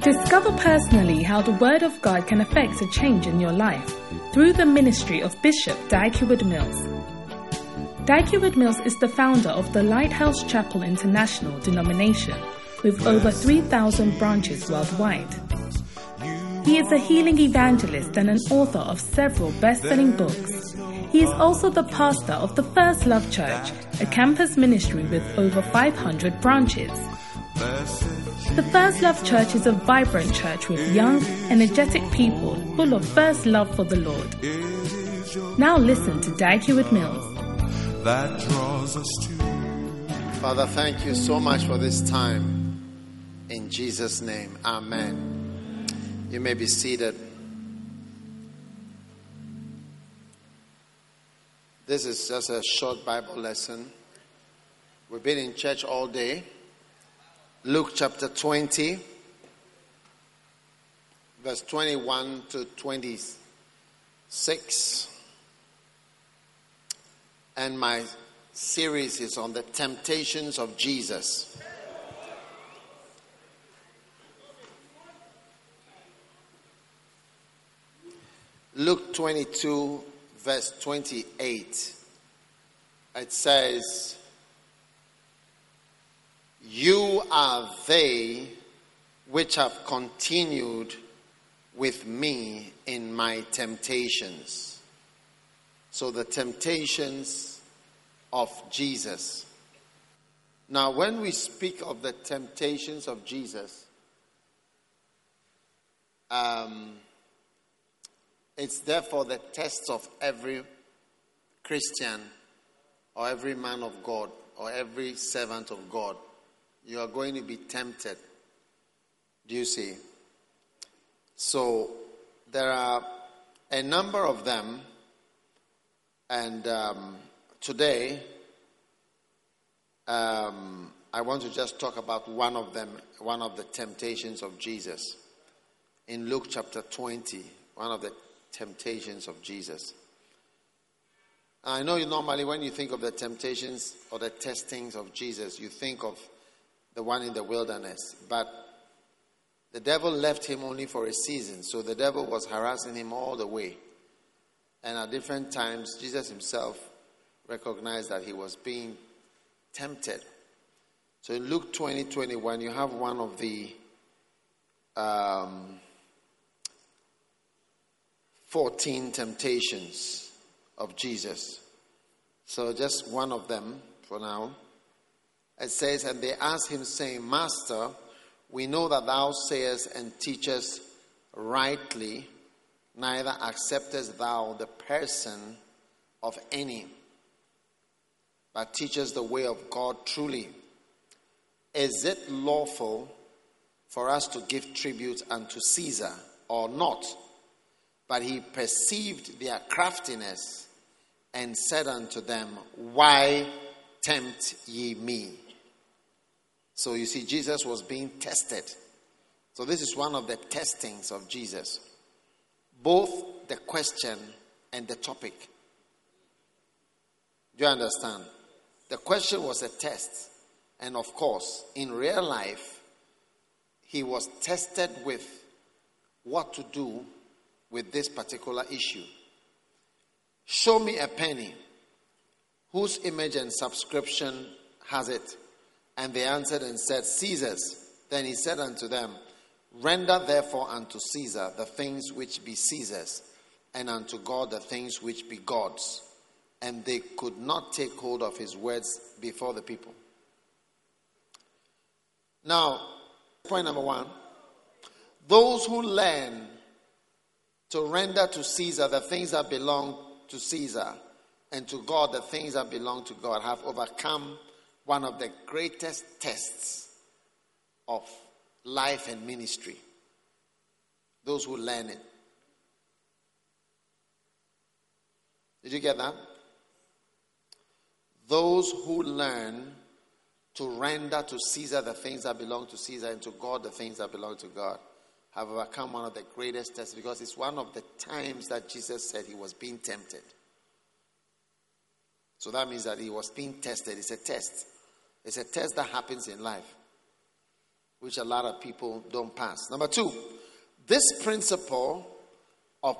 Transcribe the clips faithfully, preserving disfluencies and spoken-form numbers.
Discover personally how the Word of God can affect a change in your life through the ministry of Bishop Dag Heward-Mills. Dag Heward-Mills is the founder of the Lighthouse Chapel International denomination with over three thousand branches worldwide. He is a healing evangelist and an author of several best-selling books. He is also the pastor of the First Love Church, a campus ministry with over five hundred branches. The First Love Church is a vibrant church with young, energetic people full of first love for the Lord. Now listen to Dag Heward-Mills. That draws us to. Father, thank you so much for this time. In Jesus' name, amen. You may be seated. This is just a short Bible lesson. We've been in church all day. Luke chapter twenty, verse twenty-one to twenty-six. And my series is on the temptations of Jesus. Luke twenty-two, verse twenty-eight. It says, "You are they which have continued with me in my temptations." So the temptations of Jesus. Now, when we speak of the temptations of Jesus, um, it's therefore the test of every Christian or every man of God or every servant of God. You are going to be tempted. Do you see? So there are a number of them, and um, today um, I want to just talk about one of them, one of the temptations of Jesus. In Luke chapter twenty, one of the temptations of Jesus. I know you normally, when you think of the temptations or the testings of Jesus, you think of the one in the wilderness. But the devil left him only for a season. So the devil was harassing him all the way. And at different times, Jesus himself recognized that he was being tempted. So in Luke twenty, twenty-one, you have one of the um, fourteen temptations of Jesus. So just one of them for now. It says, "And they asked him, saying, Master, we know that thou sayest and teachest rightly, neither acceptest thou the person of any, but teachest the way of God truly. Is it lawful for us to give tribute unto Caesar or not? But he perceived their craftiness and said unto them, Why tempt ye me?" So you see, Jesus was being tested. So this is one of the testings of Jesus. Both the question and the topic. Do you understand? The question was a test. And of course, in real life, he was tested with what to do with this particular issue. "Show me a penny. Whose image and subscription has it?" And they answered and said, "Caesar's." Then he said unto them, "Render therefore unto Caesar the things which be Caesar's, and unto God the things which be God's." And they could not take hold of his words before the people. Now, point number one. Those who learn to render to Caesar the things that belong to Caesar, and to God the things that belong to God, have overcome one of the greatest tests of life and ministry. Those who learn it. Did you get that? Those who learn to render to Caesar the things that belong to Caesar, and to God the things that belong to God, have overcome one of the greatest tests, because it's one of the times that Jesus said he was being tempted. So that means that he was being tested. It's a test. It's a test that happens in life. which a lot of people don't pass. Number two, this principle of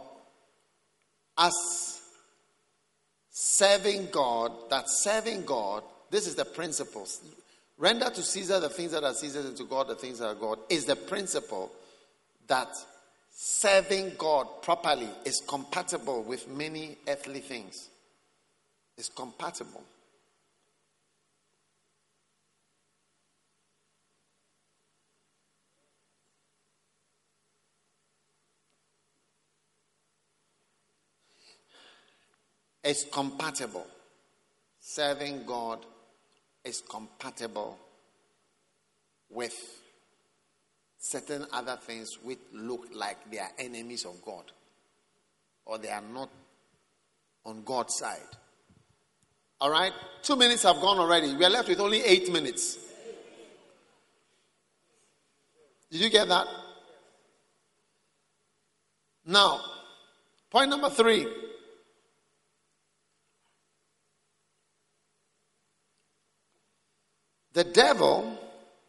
us serving God, that serving God, this is the principle. Render to Caesar the things that are Caesar's and to God the things that are God, is the principle that serving God properly is compatible with many earthly things. It's compatible. It's compatible. Serving God is compatible with certain other things which look like they are enemies of God, or they are not on God's side. All right? Two minutes have gone already. We are left with only eight minutes. Did you get that? Now, point number three. The devil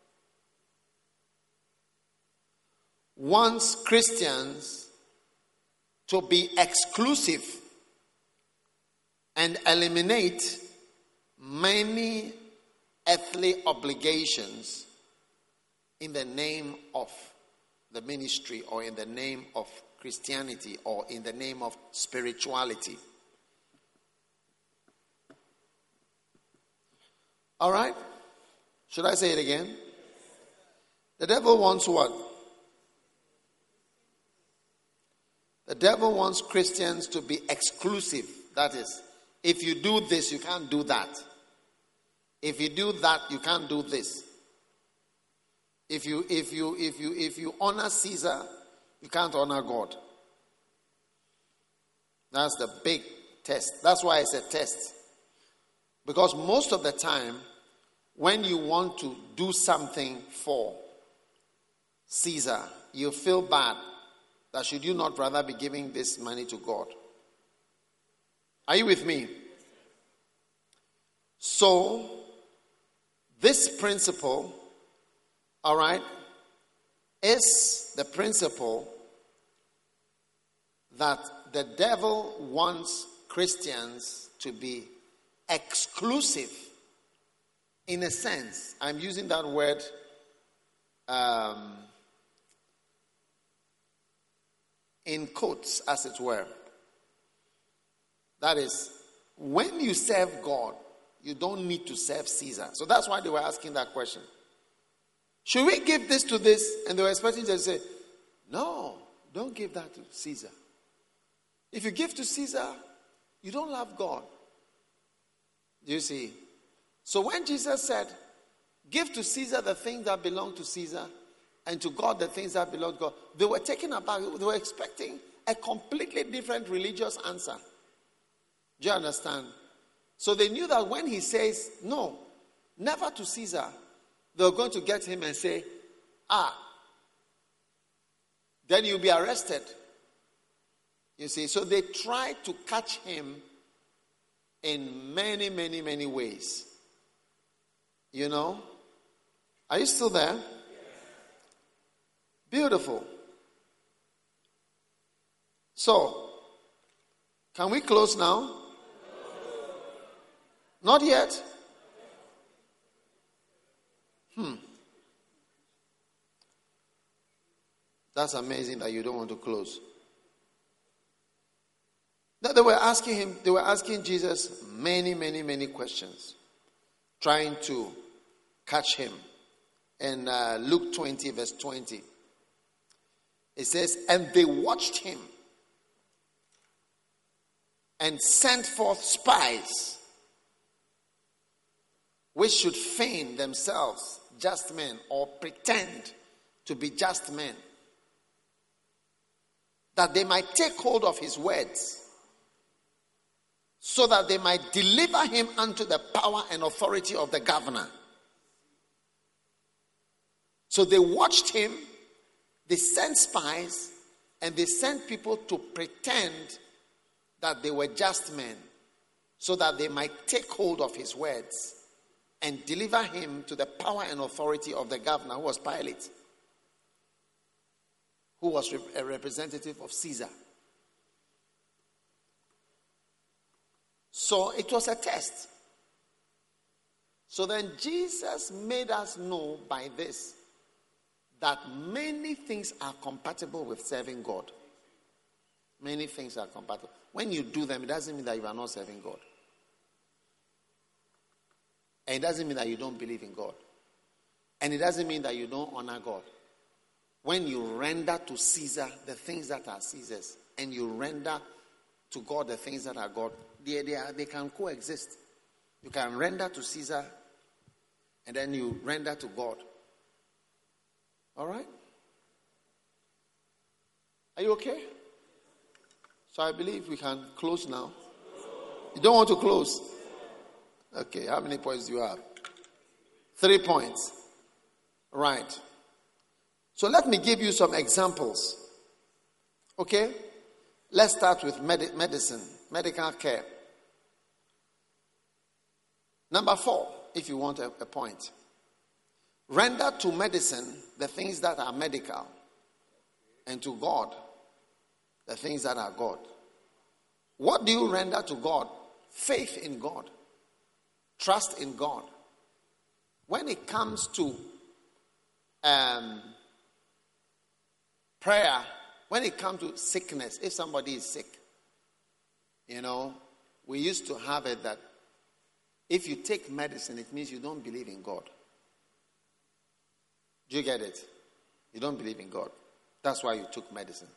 wants Christians to be exclusive and eliminate many earthly obligations in the name of the ministry, or in the name of Christianity, or in the name of spirituality. All right? Should I say it again? The devil wants what? The devil wants Christians to be exclusive. That is, if you do this, you can't do that. If you do that, you can't do this. If you if you if you if you honor Caesar, you can't honor God. That's the big test. That's why it's a test. Because most of the time, when you want to do something for Caesar, you feel bad that should you not rather be giving this money to God? Are you with me? So, this principle, all right, is the principle that the devil wants Christians to be exclusive. In a sense, I'm using that word um, in quotes, as it were. That is, when you serve God, you don't need to serve Caesar. So that's why they were asking that question. Should we give this to this? And they were expecting to say, no, don't give that to Caesar. If you give to Caesar, you don't love God. Do you see? So when Jesus said, give to Caesar the things that belong to Caesar, and to God the things that belong to God, they were taken aback. They were expecting a completely different religious answer. Do you understand? So they knew that when he says, no, never to Caesar, they were going to get him and say, ah, then you'll be arrested. You see, so they tried to catch him in many, many, many ways. You know? Are you still there? Yes. Beautiful. So, can we close now? No. Not yet? Hmm. That's amazing that you don't want to close. Now they were asking him, they were asking Jesus many, many, many questions, trying to catch him. In uh, Luke twenty, verse twenty, it says, and they watched him and sent forth spies, which should feign themselves just men, or pretend to be just men, that they might take hold of his words, so that they might deliver him unto the power and authority of the governor. So they watched him, they sent spies, and they sent people to pretend that they were just men, so that they might take hold of his words and deliver him to the power and authority of the governor, who was Pilate. who was rep- a representative of Caesar. So it was a test. So then Jesus made us know by this that many things are compatible with serving God. Many things are compatible. When you do them, it doesn't mean that you are not serving God. And it doesn't mean that you don't believe in God. And it doesn't mean that you don't honor God. When you render to Caesar the things that are Caesar's, and you render to God the things that are God, they, they, are, they can coexist. You can render to Caesar, and then you render to God. All right? Are you okay? So I believe we can close now. You don't want to close? Okay, how many points do you have? Three points. Right. So let me give you some examples. Okay? Let's start with med- medicine, medical care. Number four, if you want a, a point. Render to medicine the things that are medical, and to God the things that are God. What do you render to God? Faith in God. Trust in God. When it comes to um, prayer, when it comes to sickness, if somebody is sick, you know, we used to have it that if you take medicine, it means you don't believe in God. Do you get it? You don't believe in God. That's why you took medicine.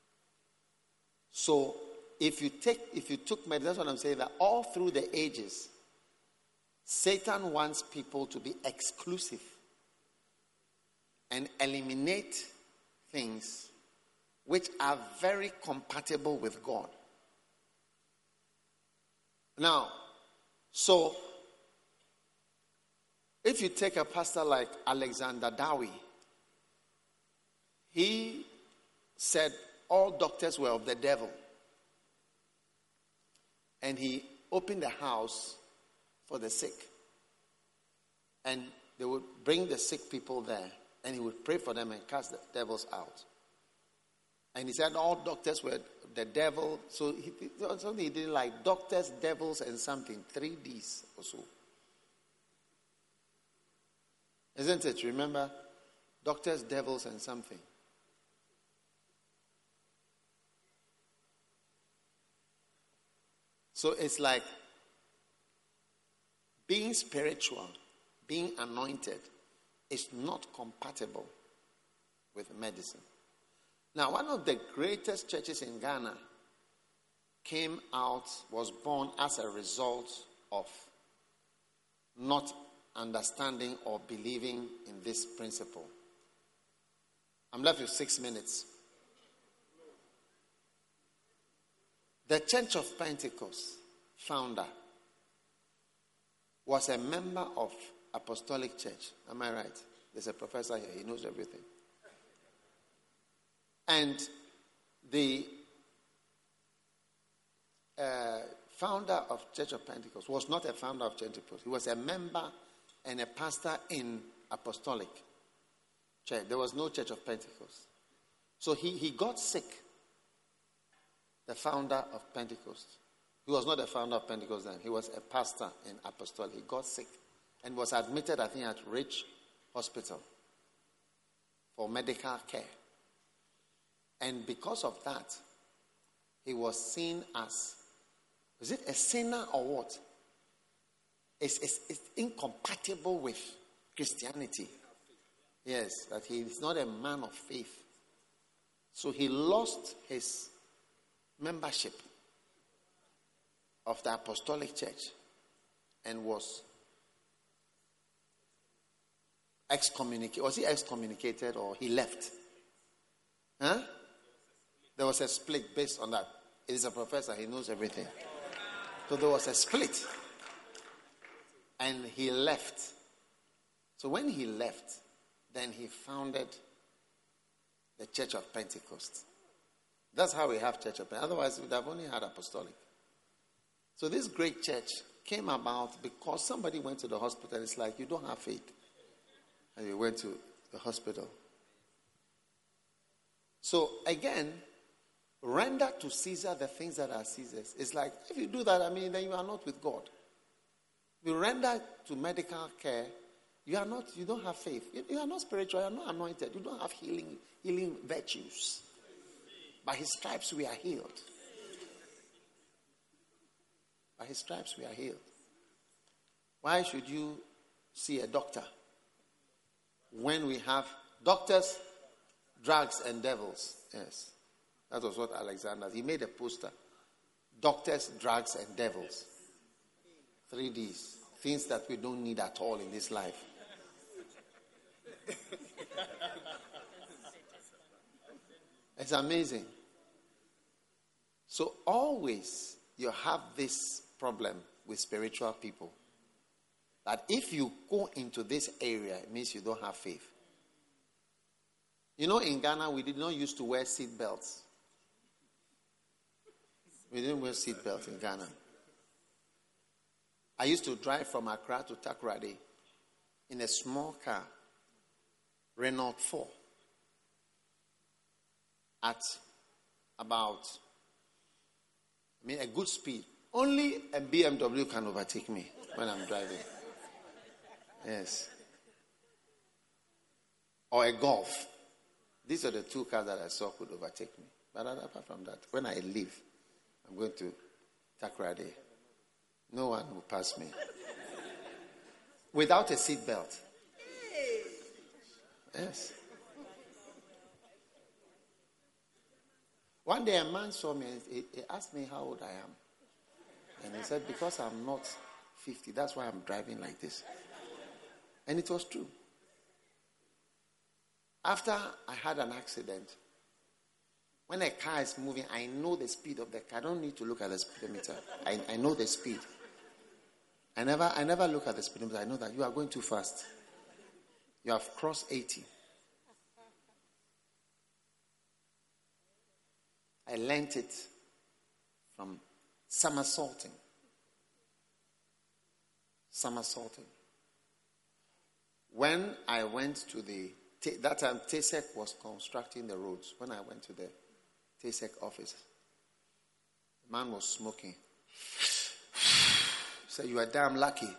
So if you take, if you took medicine, that's what I'm saying, that all through the ages, Satan wants people to be exclusive and eliminate things which are very compatible with God. Now, so if you take a pastor like Alexander Dowie, he said all doctors were of the devil. And he opened a house for the sick. And they would bring the sick people there, and he would pray for them and cast the devils out. And he said all doctors were the devil. So he, something he did like doctors, devils, and something, three D's or so. Isn't it? Remember? Doctors, devils, and something. So it's like being spiritual, being anointed is not compatible with medicine. Now, one of the greatest churches in Ghana came out, was born as a result of not understanding or believing in this principle. I'm left with six minutes. The Church of Pentecost founder was a member of Apostolic Church. Am I right? There's a professor here. He knows everything. And the uh, founder of Church of Pentecost was not a founder of Church of Pentecost. He was a member and a pastor in Apostolic Church. There was no Church of Pentecost. So he, he got sick. The founder of Pentecost. He was not a founder of Pentecost then. He was a pastor in Apostolic. He got sick and was admitted, I think, at Rich Hospital for medical care. And because of that, he was seen as, is it a sinner or what? It's, it's, it's incompatible with Christianity. Yes, that he is not a man of faith. So he lost his membership of the Apostolic Church and was excommunicated. Was he excommunicated or he left? Huh? There was a split based on that. He is a professor. He knows everything. So there was a split. And he left. So when he left, then he founded the Church of Pentecost. That's how we have Church of Pentecost. Otherwise, we would have only had Apostolic. So this great church came about because somebody went to the hospital. It's like, you don't have faith. And we went to the hospital. So again, render to Caesar the things that are Caesar's. It's like, if you do that, I mean, then you are not with God. If you render to medical care, you are not, you don't have faith. You, you are not spiritual, you are not anointed. You don't have healing, healing virtues. By his stripes we are healed. By his stripes we are healed. Why should you see a doctor when we have doctors, drugs, and devils? Yes. That was what Alexander, he made a poster. Doctors, drugs, and devils. Three Ds. Things that we don't need at all in this life. It's amazing. So always you have this problem with spiritual people. That if you go into this area, it means you don't have faith. You know, in Ghana, we did not used to wear seat belts. We didn't wear seat belts in Ghana. I used to drive from Accra to Takoradi in a small car, Renault four, at about, I mean, a good speed. Only a B M W can overtake me when I'm driving. Yes. Or a Golf. These are the two cars that I saw could overtake me. But apart from that, when I leave, I'm going to Takoradi. No one will pass me. Without a seat belt. Yes. One day a man saw me and he, he asked me how old I am. And he said, because I'm not fifty, that's why I'm driving like this. And it was true. After I had an accident, when a car is moving, I know the speed of the car. I don't need to look at the speedometer. I, I know the speed. I never, I never look at the speedometer. I know that you are going too fast. You have crossed eighty. I learnt it from somersaulting. Somersaulting. When I went to the, that time TASEC was constructing the roads. When I went to the TASEC office, the man was smoking. He said, you are damn lucky.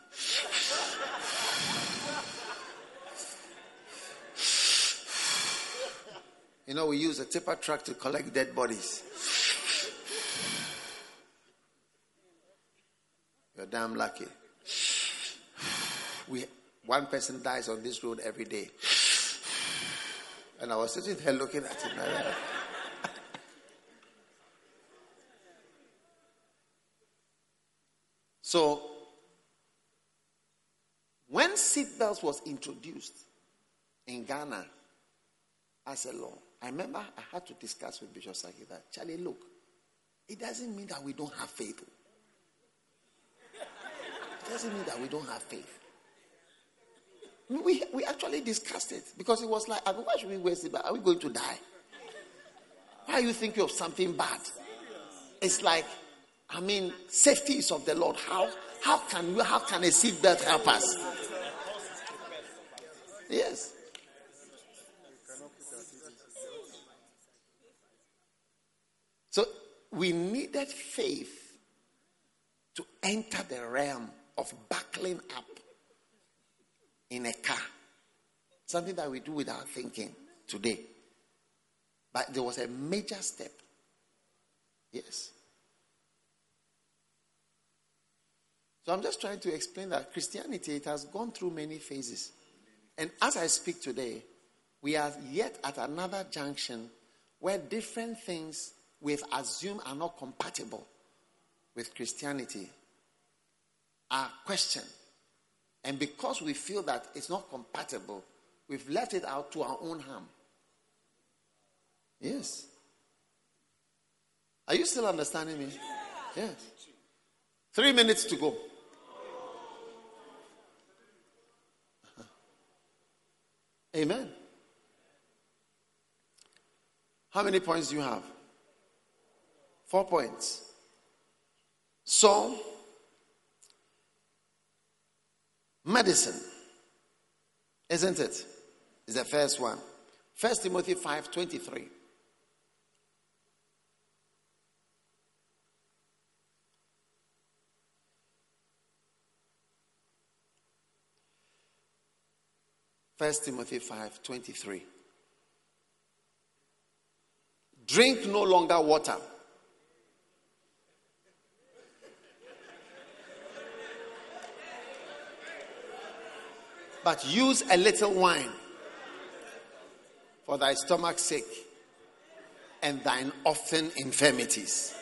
You know, we use a tipper truck to collect dead bodies. You're damn lucky. We, one person dies on this road every day. And I was sitting there looking at him. So, when seatbelts was introduced in Ghana as a law, I remember I had to discuss with Bishop Saki that, Charlie, look, it doesn't mean that we don't have faith. It doesn't mean that we don't have faith. We we actually discussed it because it was like, I mean, why should we waste it? Are we going to die? Why are you thinking of something bad? It's like, I mean, safety is of the Lord. How how can you how can a seatbelt help us? Yes. So we needed faith to enter the realm of buckling up in a car. Something that we do without thinking today. But there was a major step. Yes. So I'm just trying to explain that Christianity, it has gone through many phases. And as I speak today, we are yet at another junction where different things we've assumed are not compatible with Christianity are questioned. And because we feel that it's not compatible, we've left it out to our own harm. Yes. Are you still understanding me? Yes. Three minutes to go. Amen. How many points do you have? Four points. So, medicine, isn't it? Is the first one. First Timothy five twenty-three. First Timothy five twenty-three. Drink no longer water, but use a little wine for thy stomach's sake and thine often infirmities.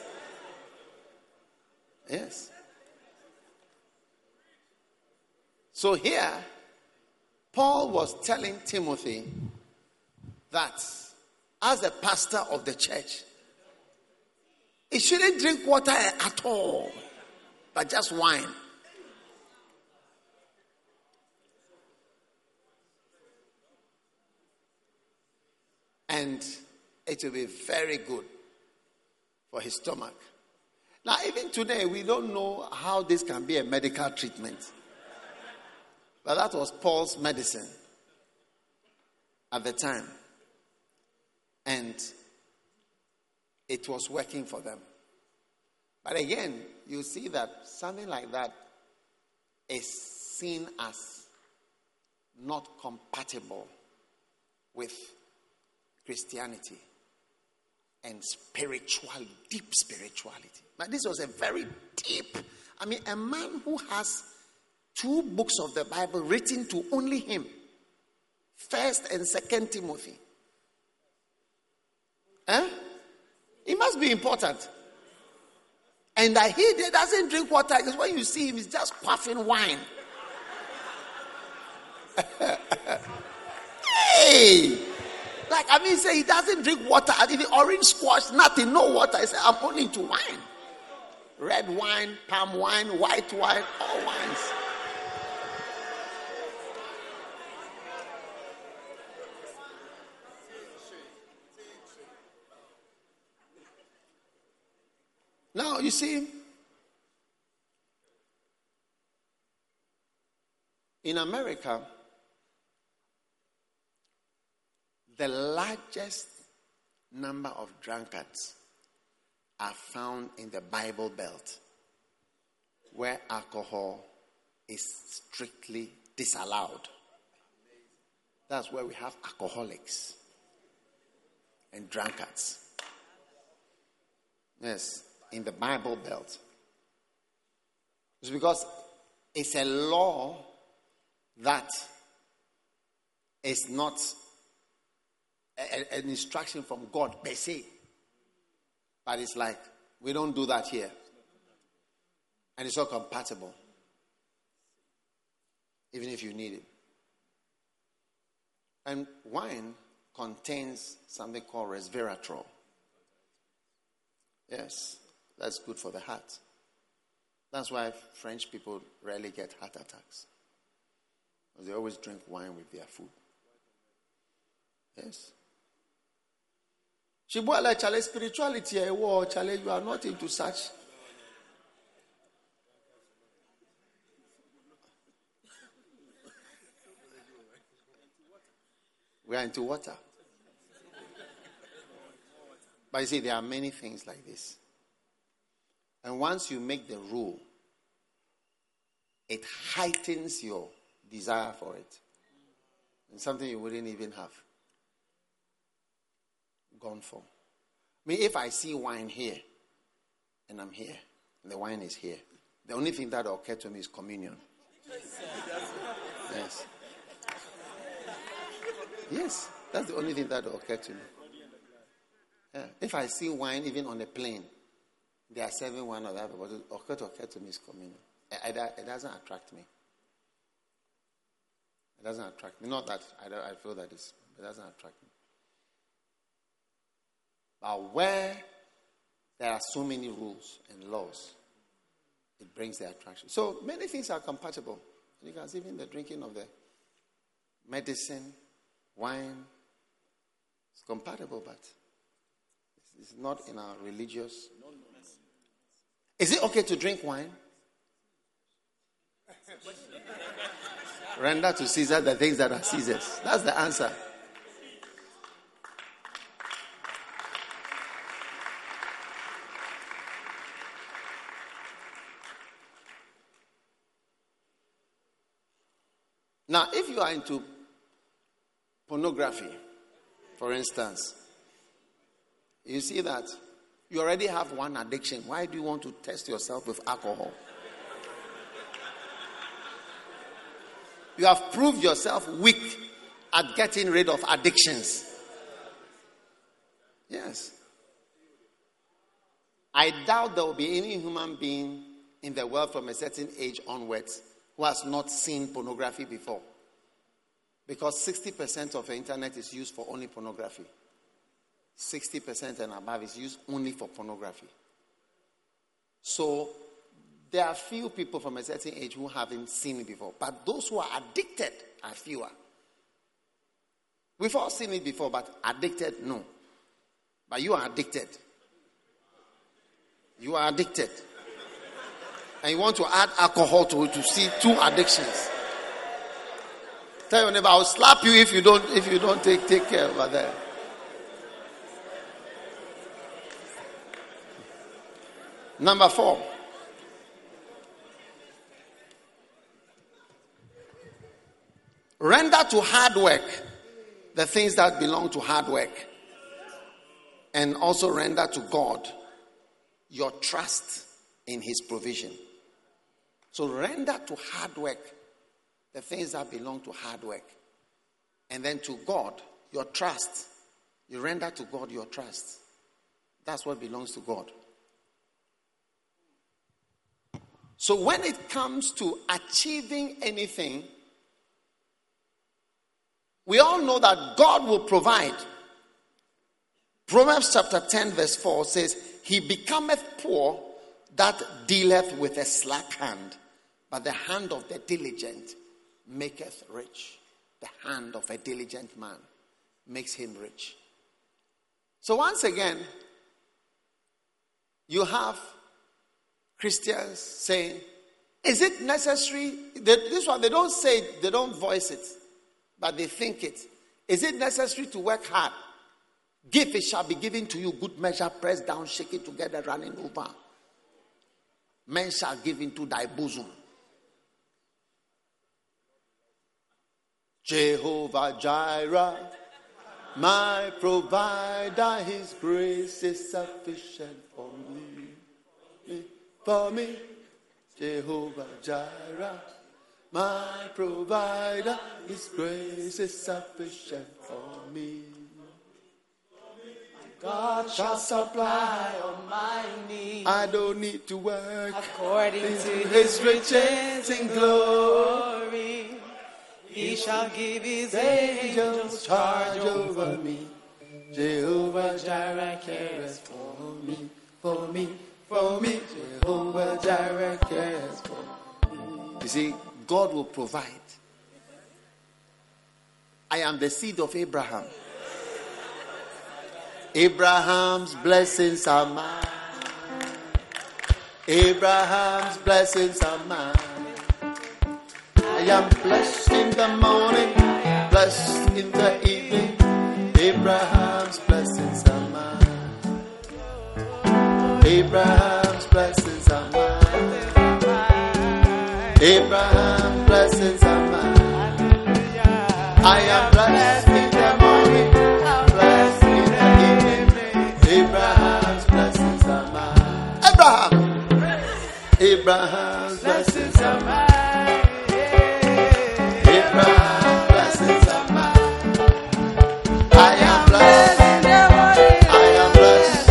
Yes. So here, Paul was telling Timothy that as the pastor of the church, he shouldn't drink water at all, but just wine. And it will be very good for his stomach. Now, even today, we don't know how this can be a medical treatment. But that was Paul's medicine at the time. And it was working for them. But again, you see that something like that is seen as not compatible with Christianity and spirituality, deep spirituality. But this was a very deep, I mean, a man who has two books of the Bible written to only him, First and Second Timothy. Eh? It must be important. And that he doesn't drink water, because when you see him, he's just quaffing wine. Hey! Like, I mean, say he doesn't drink water, even orange squash, nothing, no water. He said, I'm only into wine. Red wine, palm wine, white wine, all wines. Now, you see, in America, the largest number of drunkards are found in the Bible Belt, where alcohol is strictly disallowed. That's where we have alcoholics and drunkards. Yes, in the Bible Belt. It's because it's a law that is not a, an instruction from God per se. But it's like, we don't do that here. And it's all compatible. Even if you need it. And wine contains something called resveratrol. Yes, that's good for the heart. That's why French people rarely get heart attacks. Because they always drink wine with their food. Yes. Chibuala chale spirituality, chale, you are not into such. We are into water. But you see, there are many things like this. And once you make the rule, it heightens your desire for it. And something you wouldn't even have gone for. I mean, if I see wine here, and I'm here, and the wine is here, the only thing that will occur to me is communion. Yes. Yes, that's the only thing that will occur to me. Yeah. If I see wine even on a plane, they are serving one or the other, but what occur to occur to me is communion. It, it, it doesn't attract me. It doesn't attract me. Not that I, don't, I feel that it's, it doesn't attract me. But where there are so many rules and laws, it brings the attraction. So many things are compatible. You can see even the drinking of the medicine, wine, it's compatible, but it's not in our religious. Is it okay to drink wine? Render to Caesar the things that are Caesar's. That's the answer. Now, if you are into Pornography, for instance. You see that? You already have one addiction. Why do you want to test yourself with alcohol? You have proved yourself weak at getting rid of addictions. Yes. I doubt there will be any human being in the world from a certain age onwards who has not seen pornography before. Because sixty percent of the internet is used for only pornography. sixty percent and above is used only for pornography. So, there are few people from a certain age who haven't seen it before. But those who are addicted are fewer. We've all seen it before, but addicted, no. But you are addicted. You are addicted. And you want to add alcohol to it to see two addictions. Tell your neighbor, I'll slap you if you don't if you don't take, take care over there. Number four. Render to hard work the things that belong to hard work. And also render to God your trust in his provision. So render to hard work the things that belong to hard work. And then to God, your trust. You render to God your trust. That's what belongs to God. So when it comes to achieving anything, we all know that God will provide. Proverbs chapter ten verse four says, he becometh poor that dealeth with a slack hand, but the hand of the diligent maketh rich. The hand of a diligent man makes him rich. So once again, you have Christians saying, is it necessary? They, this one, they don't say it, they don't voice it, but they think it. Is it necessary to work hard? Give, it shall be given to you, good measure, pressed down, shaken together, running over. Men shall give into thy bosom. Jehovah Jireh, my provider, his grace is sufficient for me. For me, Jehovah Jireh, my provider, his grace is sufficient for me. God shall supply all my needs. I don't need to work according to his riches in glory. He shall give his angels charge over me. Jehovah Jireh cares for me, for me, for me. Jehovah Jireh cares for me. You see, God will provide. I am the seed of Abraham. Abraham's blessings are mine. Abraham's blessings are mine. I am blessed in the morning, blessed in the evening. Abraham's blessings are mine. Abraham's blessings are mine. Abraham's blessings are mine. I am blessed in the morning, blessed in the evening. Abraham's blessings are mine. Abraham. Abraham's blessings are mine. Abraham's blessings are mine. I am blessed. I am blessed.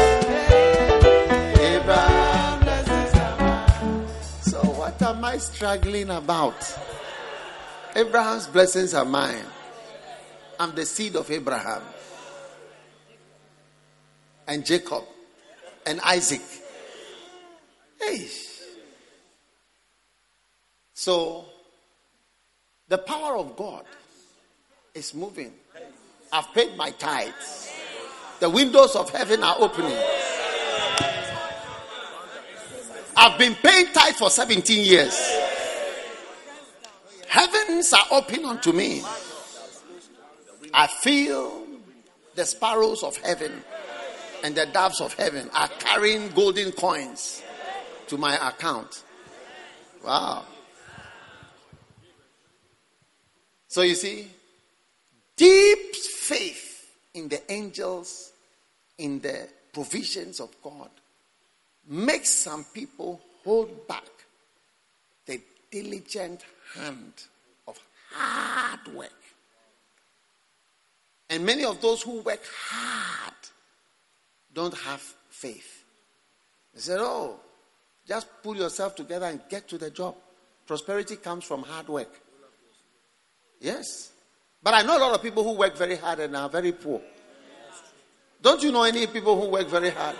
Abraham's blessings are mine. So what am I struggling about? Abraham's blessings are mine. I'm the seed of Abraham and Jacob and Isaac. Hey. So the power of God is moving. I've paid my tithes. The windows of heaven are opening. I've been paying tithes for seventeen years. Heavens are open unto me. I feel the sparrows of heaven and the doves of heaven are carrying golden coins to my account. Wow. So you see, deep faith in the angels, in the provisions of God, makes some people hold back the diligent hand of hard work. And many of those who work hard don't have faith. They said, oh, just pull yourself together and get to the job. Prosperity comes from hard work. Yes. But I know a lot of people who work very hard and are very poor. Don't you know any people who work very hard?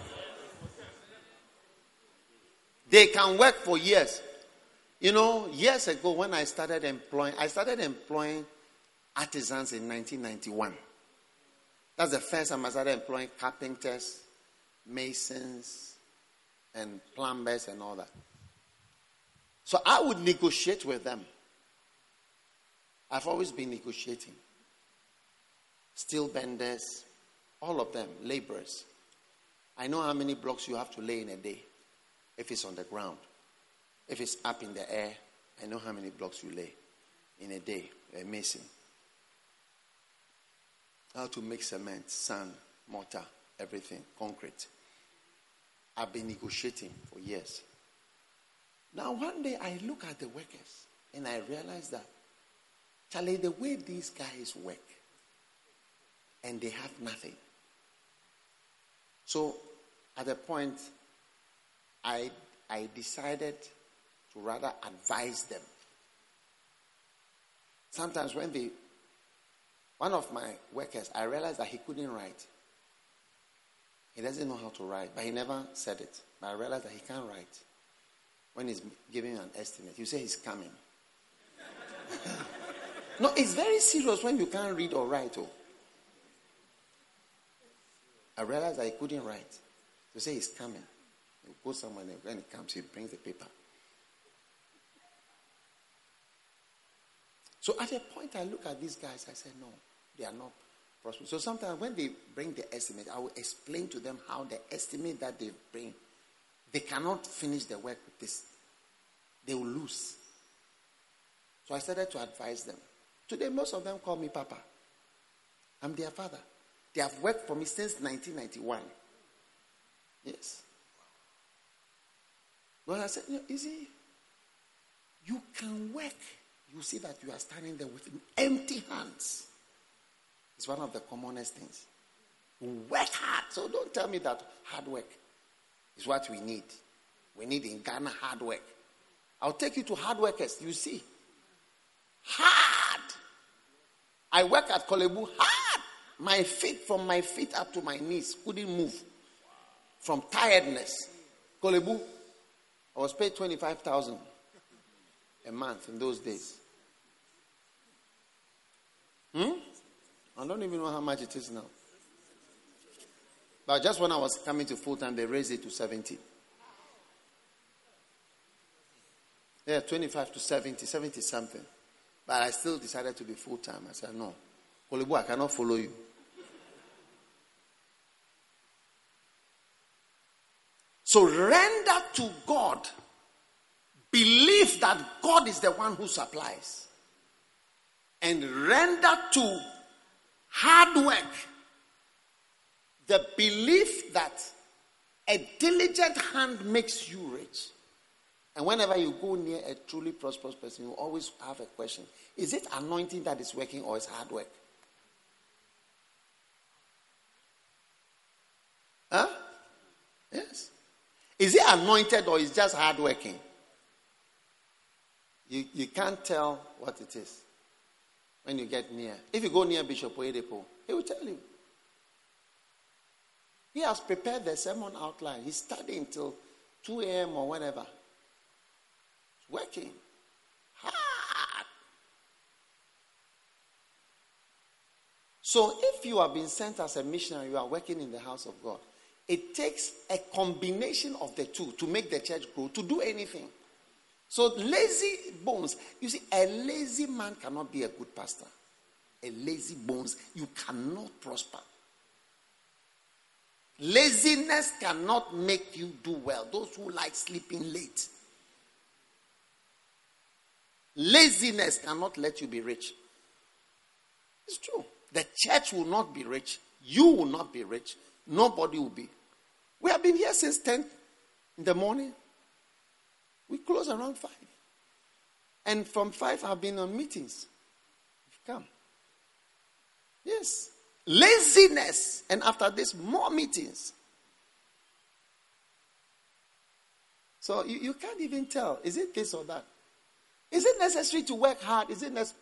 They can work for years. You know, years ago when I started employing, I started employing artisans in nineteen ninety-one. That's the first time I started employing carpenters, masons, and plumbers and all that. So I would negotiate with them. I've always been negotiating. Steel benders, all of them, laborers. I know how many blocks you have to lay in a day if it's on the ground. If it's up in the air, I know how many blocks you lay in a day, a mason. How to make cement, sand, mortar, everything, concrete. I've been negotiating for years. Now one day I look at the workers and I realize that, Charlie, the way these guys work and they have nothing. So at a point, I I decided to rather advise them. Sometimes when they, one of my workers, I realized that he couldn't write. He doesn't know how to write, but he never said it. But I realized that he can't write. When he's giving an estimate, you say he's coming. No, it's very serious when you can't read or write. Oh. I realized that he couldn't write. You say he's coming. You go somewhere and when he comes, he brings the paper. So at a point, I look at these guys, I said, no, they are not prosperous. So sometimes when they bring the estimate, I will explain to them how the estimate that they bring, they cannot finish the work with this. They will lose. So I started to advise them. Today, most of them call me Papa. I'm their father. They have worked for me since nineteen ninety-one. Yes. Well, I said, you know, easy. You can work. You see that you are standing there with empty hands. It's one of the commonest things. Work hard. So don't tell me that hard work is what we need. We need in Ghana hard work. I'll take you to hard workers. You see. Hard. I work at Kolebu hard. My feet, from my feet up to my knees, couldn't move. From tiredness. Kolebu, I was paid twenty-five thousand a month in those days. Hmm? I don't even know how much it is now. But just when I was coming to full time, they raised it to seventy. Yeah, twenty-five to seventy, seventy something. But I still decided to be full time. I said, no. Kolebu, I cannot follow you. So render to God. Believe that God is the one who supplies. And render to hard work the belief that a diligent hand makes you rich. And whenever you go near a truly prosperous person, you always have a question. Is it anointing that is working or is hard work? Huh? Yes. Is it anointed or is just hard working? You, you can't tell what it is when you get near. If you go near Bishop Oyedepo, he will tell you. He has prepared the sermon outline. He's studying till two a.m. or whenever. It's working hard. So if you have been sent as a missionary, you are working in the house of God. It takes a combination of the two to make the church grow, to do anything. So lazy bones, you see, a lazy man cannot be a good pastor. A lazy bones, you cannot prosper. Laziness cannot make you do well. Those who like sleeping late. Laziness cannot let you be rich. It's true. The church will not be rich. You will not be rich. Nobody will be. We have been here since ten in the morning. We close around five. And from five, I've been on meetings. Come. Yes. Laziness. And after this, more meetings. So you, you can't even tell. Is it this or that? Is it necessary to work hard? Is it necessary?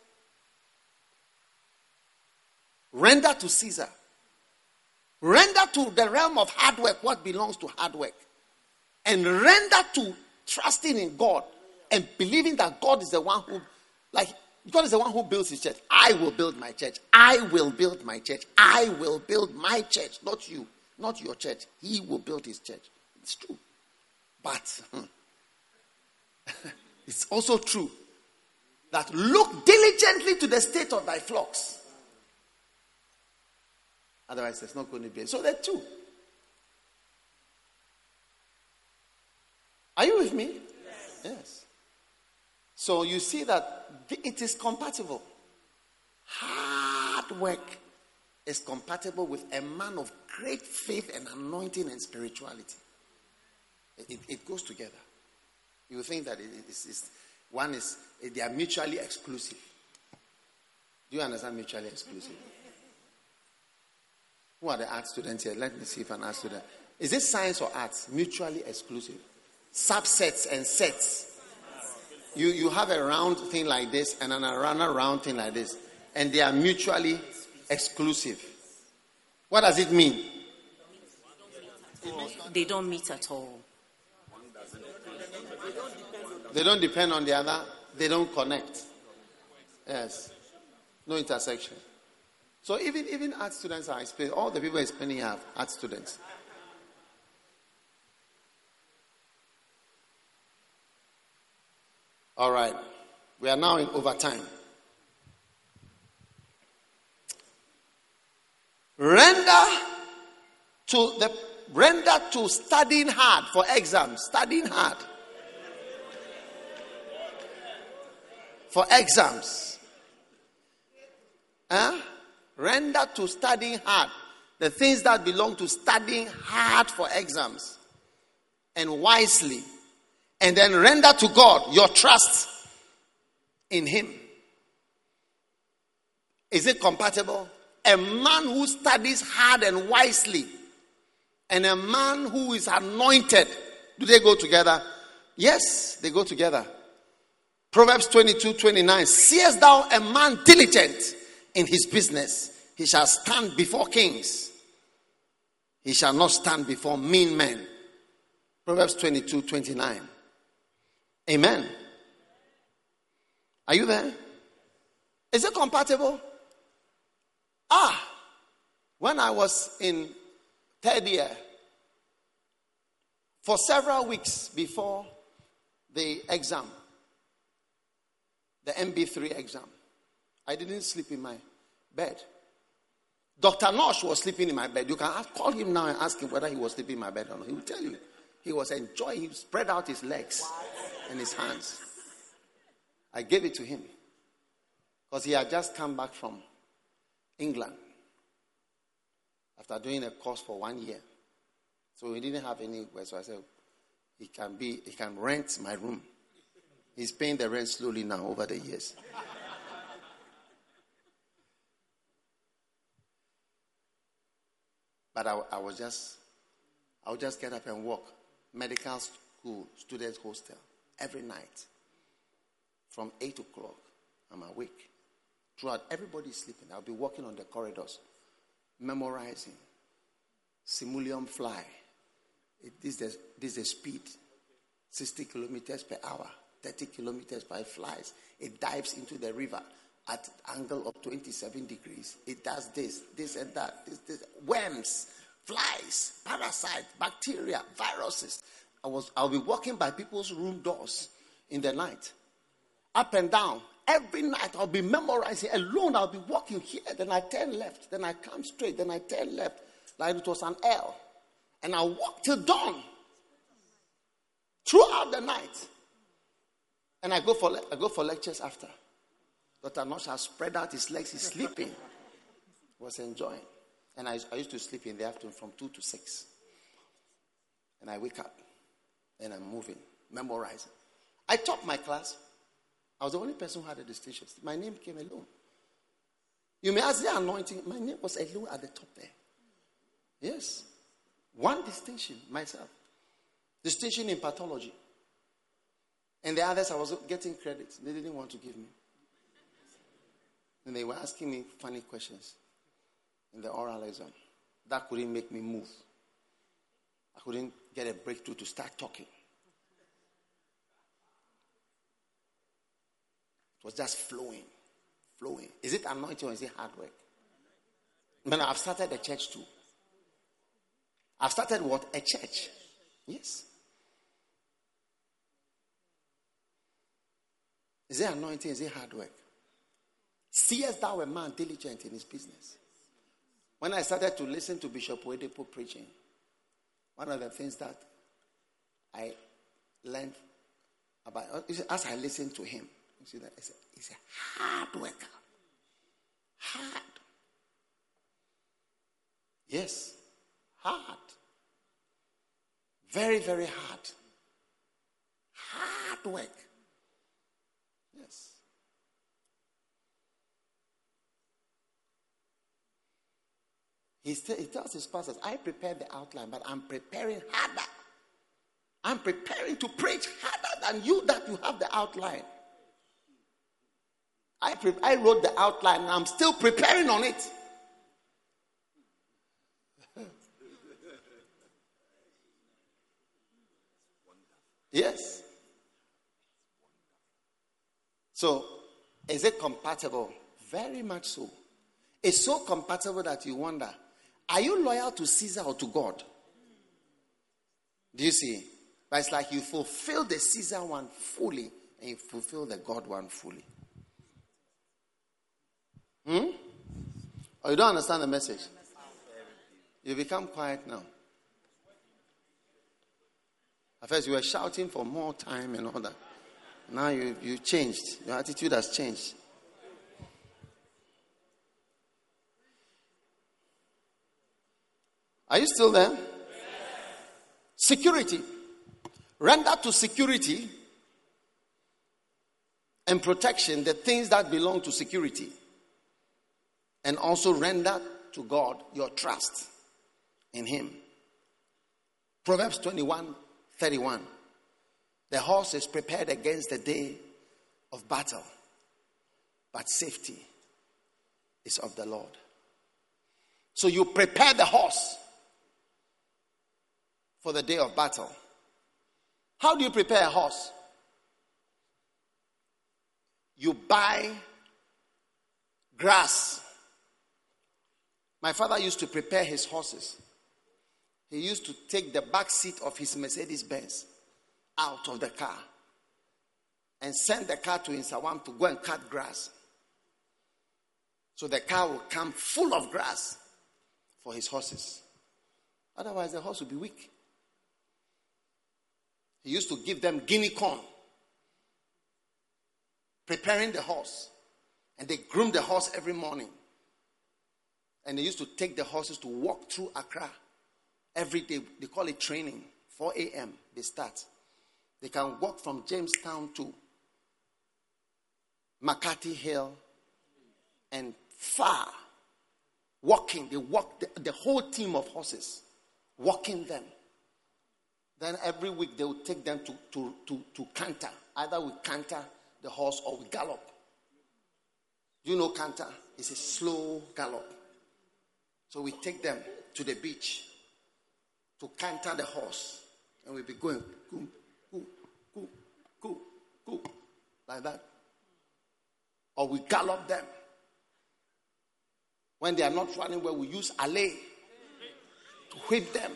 Render to Caesar. Render to the realm of hard work what belongs to hard work. And render to trusting in God and believing that God is the one who, like, God is the one who builds his church. I will build my church. I will build my church. I will build my church. Not you. Not your church. He will build his church. It's true. But it's also true that look diligently to the state of thy flocks. Otherwise, there's not going to be. So there are two. Are you with me? Yes. Yes. So you see that it is compatible. Hard work is compatible with a man of great faith and anointing and spirituality. It, it, it goes together. You think that it is, it's, one is, they are mutually exclusive. Do you understand mutually exclusive? Who are the art students here? Let me see if an art student. Is it science or arts? Mutually exclusive. Subsets and sets. You, you have a round thing like this and another round thing like this. And they are mutually exclusive. What does it mean? They don't meet at all. They don't depend on the other. They don't connect. Yes. No intersection. So even, even art students are explaining. All the people explaining are art students. All right. We are now in overtime. Render to the render to studying hard for exams. Studying hard. For exams. Huh? Render to studying hard. The things that belong to studying hard for exams. And wisely. And then render to God your trust in him. Is it compatible? A man who studies hard and wisely and a man who is anointed, do they go together? Yes, they go together. Proverbs twenty-two twenty-nine. Seest thou a man diligent in his business? He shall stand before kings. He shall not stand before mean men. Proverbs twenty-two twenty-nine. Amen. Are you there? Is it compatible? Ah, when I was in third year, for several weeks before the exam, the M B three exam, I didn't sleep in my bed. Doctor Nosh was sleeping in my bed. You can ask, call him now and ask him whether he was sleeping in my bed or not. He will tell you. He was enjoying, he spread out his legs and his hands. I gave it to him because he had just come back from England after doing a course for one year. So he didn't have anywhere. So I said, he can be, he can rent my room. He's paying the rent slowly now over the years. But I, I was just, I would just get up and walk. Medical school, students' hostel, every night. From eight o'clock, I'm awake. Throughout, everybody's sleeping. I'll be walking on the corridors, memorizing. Simulium fly. It, this, is, this is the speed. sixty kilometers per hour. thirty kilometers per flies. It dives into the river at an angle of twenty-seven degrees. It does this, this and that. This, this. Worms, flies, parasites, bacteria, viruses. I was, I'll be walking by people's room doors in the night. Up and down. Every night I'll be memorizing. Alone I'll be walking here. Then I turn left. Then I come straight. Then I turn left. Like it was an L. And I walk till dawn. Throughout the night. And I go for I go for lectures after. Doctor Nosh has spread out his legs. He's sleeping. was enjoying. And I, I used to sleep in the afternoon from two to six. And I wake up and I'm moving, memorizing. I topped my class. I was the only person who had a distinction. My name came alone. You may ask the anointing. My name was alone at the top there. Yes. One distinction, myself. Distinction in pathology. And the others, I was getting credit. They didn't want to give me. And they were asking me funny questions in the oral exam. That couldn't make me move. I couldn't get a breakthrough to start talking. It was just flowing, flowing. Is it anointing or is it hard work? Man, I've started a church too. I've started what? A church. Yes. Is it anointing? Is it hard work? Seest thou a man diligent in his business? When I started to listen to Bishop Oyedepo preaching, one of the things that I learned about, as I listened to him, you see that he's a, he's a hard worker. Hard. Yes. Hard. Very, very hard. Hard work. Yes. He, st- he tells his pastors, I prepared the outline, but I'm preparing harder. I'm preparing to preach harder than you that you have the outline. I, pre- I wrote the outline and I'm still preparing on it. Yes. So, is it compatible? Very much so. It's so compatible that you wonder, are you loyal to Caesar or to God? Do you see? But it's like you fulfill the Caesar one fully and you fulfill the God one fully. Hmm? Or you don't understand the message? You become quiet now. At first you were shouting for more time and all that. Now you you changed. Your attitude has changed. Are you still there? Yes. Security. Render to security and protection the things that belong to security. And also render to God your trust in Him. Proverbs twenty-one thirty-one. The horse is prepared against the day of battle, but safety is of the Lord. So you prepare the horse for the day of battle. How do you prepare a horse? You buy grass. My father used to prepare his horses. He used to take the back seat of his Mercedes Benz out of the car and send the car to Insawam to go and cut grass. So the car will come full of grass for his horses. Otherwise, the horse will be weak. He used to give them guinea corn, preparing the horse. And they groom the horse every morning. And they used to take the horses to walk through Accra every day. They call it training. four a.m. they start. They can walk from Jamestown to Makati Hill and far. Walking. They walk the, the whole team of horses. Walking them. Then every week they will take them to, to, to, to canter. Either we canter the horse or we gallop. Do you know canter? It's a slow gallop. So we take them to the beach to canter the horse. And we'll be going, go, go, go, go, go, like that. Or we gallop them. When they are not running well, we use alley to whip them.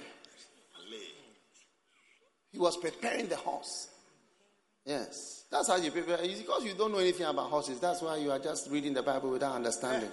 He was preparing the horse. Yes. That's how you prepare. It's because you don't know anything about horses. That's why you are just reading the Bible without understanding.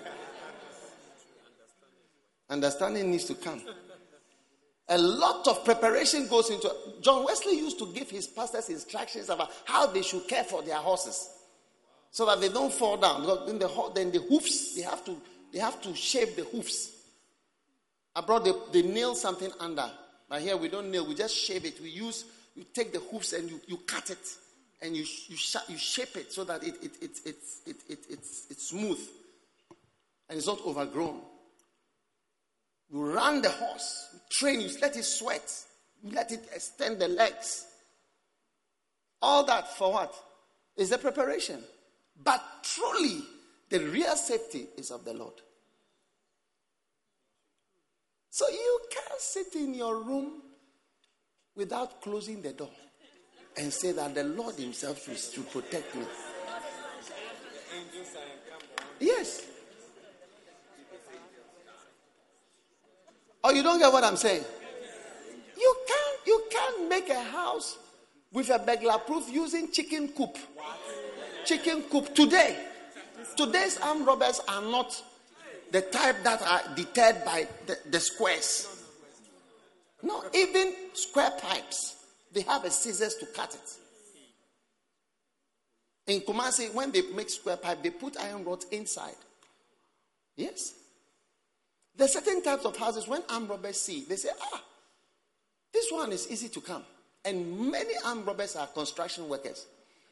Understanding needs to come. A lot of preparation goes into it. John Wesley used to give his pastors instructions about how they should care for their horses. So that they don't fall down. Because then the, then the hoofs, they have to they have to shave the hoofs. Abroad, they, they nail something under. But here we don't nail, we just shave it. We use, you take the hoofs and you, you cut it. And you you, sh- you shape it so that it, it, it, it, it, it, it's, it's smooth. And it's not overgrown. You run the horse, you train, you let it sweat. You let it extend the legs. All that for what? Is the preparation. But truly, the real safety is of the Lord. So you can't sit in your room without closing the door and say that the Lord himself is to protect me. Yes. Oh, you don't get what I'm saying? You can't, you can't make a house with a burglar proof using chicken coop. Chicken coop. Today, today's armed robbers are not the type that are deterred by the, the squares. No, even square pipes, they have a scissors to cut it. In Kumasi, when they make square pipe, they put iron rods inside. Yes. There are certain types of houses, when armed robbers see, they say, ah, this one is easy to come. And many armed robbers are construction workers.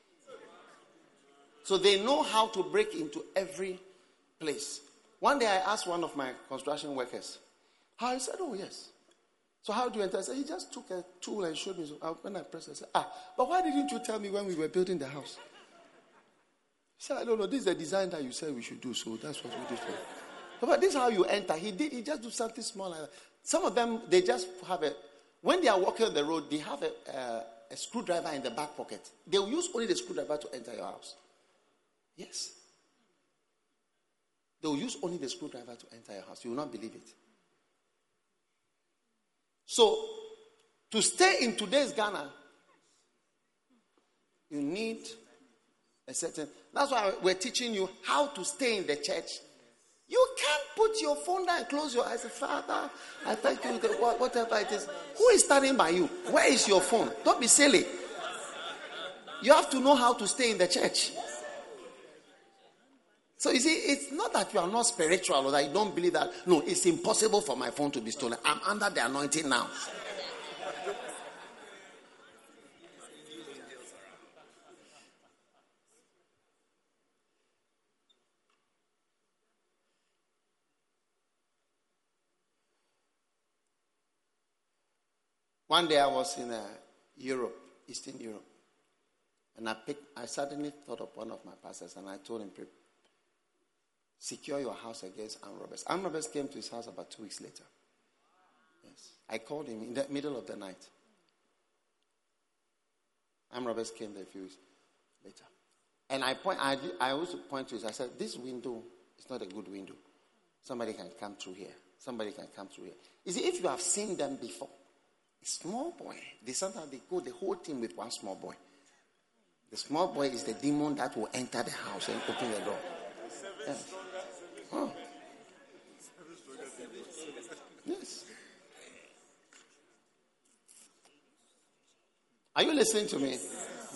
So they know how to break into every place. One day I asked one of my construction workers, how? He said, oh yes. So how do you enter? I said, he just took a tool and showed me. So when I pressed it, I said, ah, but why didn't you tell me when we were building the house? He said, I don't know, this is the design that you said we should do, so that's what we did for you. But this is how you enter. He did, he just do something small like that. Some of them, they just have a, when they are walking on the road, they have a, uh, a screwdriver in the back pocket. They will use only the screwdriver to enter your house. Yes. They will use only the screwdriver to enter your house. You will not believe it. So, to stay in today's Ghana, you need a certain... That's why we're teaching you how to stay in the church. You can't put your phone down and close your eyes and say, Father, I thank you, whatever it is. Who is standing by you? Where is your phone? Don't be silly. You have to know how to stay in the church. So you see, it's not that you are not spiritual or that you don't believe that. No, it's impossible for my phone to be stolen. I'm under the anointing now. One day I was in uh, Europe, Eastern Europe, and I picked, I suddenly thought of one of my pastors, and I told him, secure your house against armed robbers. Armed robbers came to his house about two weeks later. Yes. I called him in the middle of the night. Armed robbers came there a few weeks later. And I point, I, I also point to this. I said, this window is not a good window. Somebody can come through here. Somebody can come through here. You see, if you have seen them before, a small boy, they sometimes they go the whole team with one small boy. The small boy is the demon that will enter the house and open the door. Yes. Oh. Yes. Are you listening to me?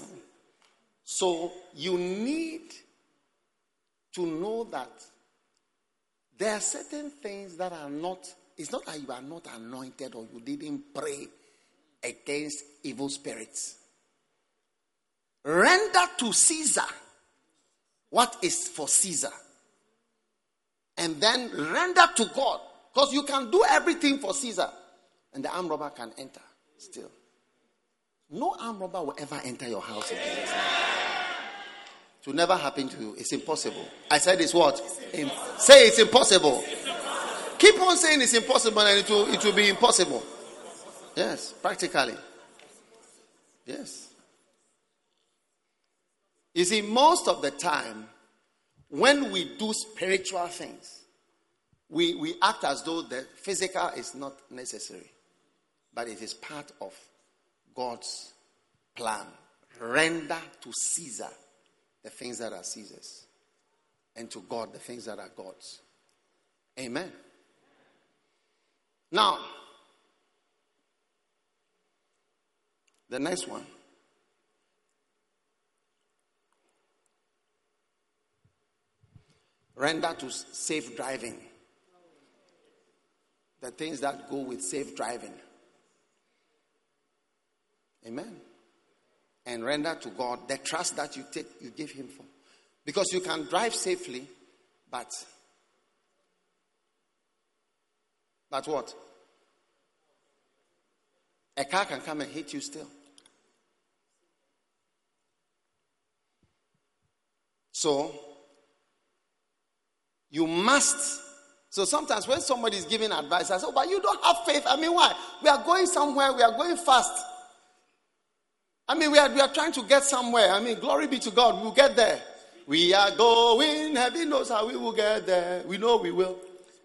So you need to know that there are certain things that are not, it's not that you are not anointed or you didn't pray against evil spirits. Render to Caesar what is for Caesar. And then render to God. Because you can do everything for Caesar. And the armed robber can enter still. No armed robber will ever enter your house again. It will never happen to you. It's impossible. I said it's what? Im- Say it's impossible. Keep on saying it's impossible and it will, it will be impossible. Yes, practically. Yes. You see, most of the time, when we do spiritual things, we, we act as though the physical is not necessary. But it is part of God's plan. Render to Caesar the things that are Caesar's. And to God the things that are God's. Amen. Now, the next one. render to safe driving. The things that go with safe driving. Amen. And render to God the trust that you take, you give him for. Because you can drive safely, but but what? A car can come and hit you still. So you must. So sometimes when somebody is giving advice, I say, oh, but you don't have faith. I mean, why? We are going somewhere. We are going fast. I mean, we are, we are trying to get somewhere. I mean, glory be to God. We will get there. We are going. Heaven knows how we will get there. We know we will.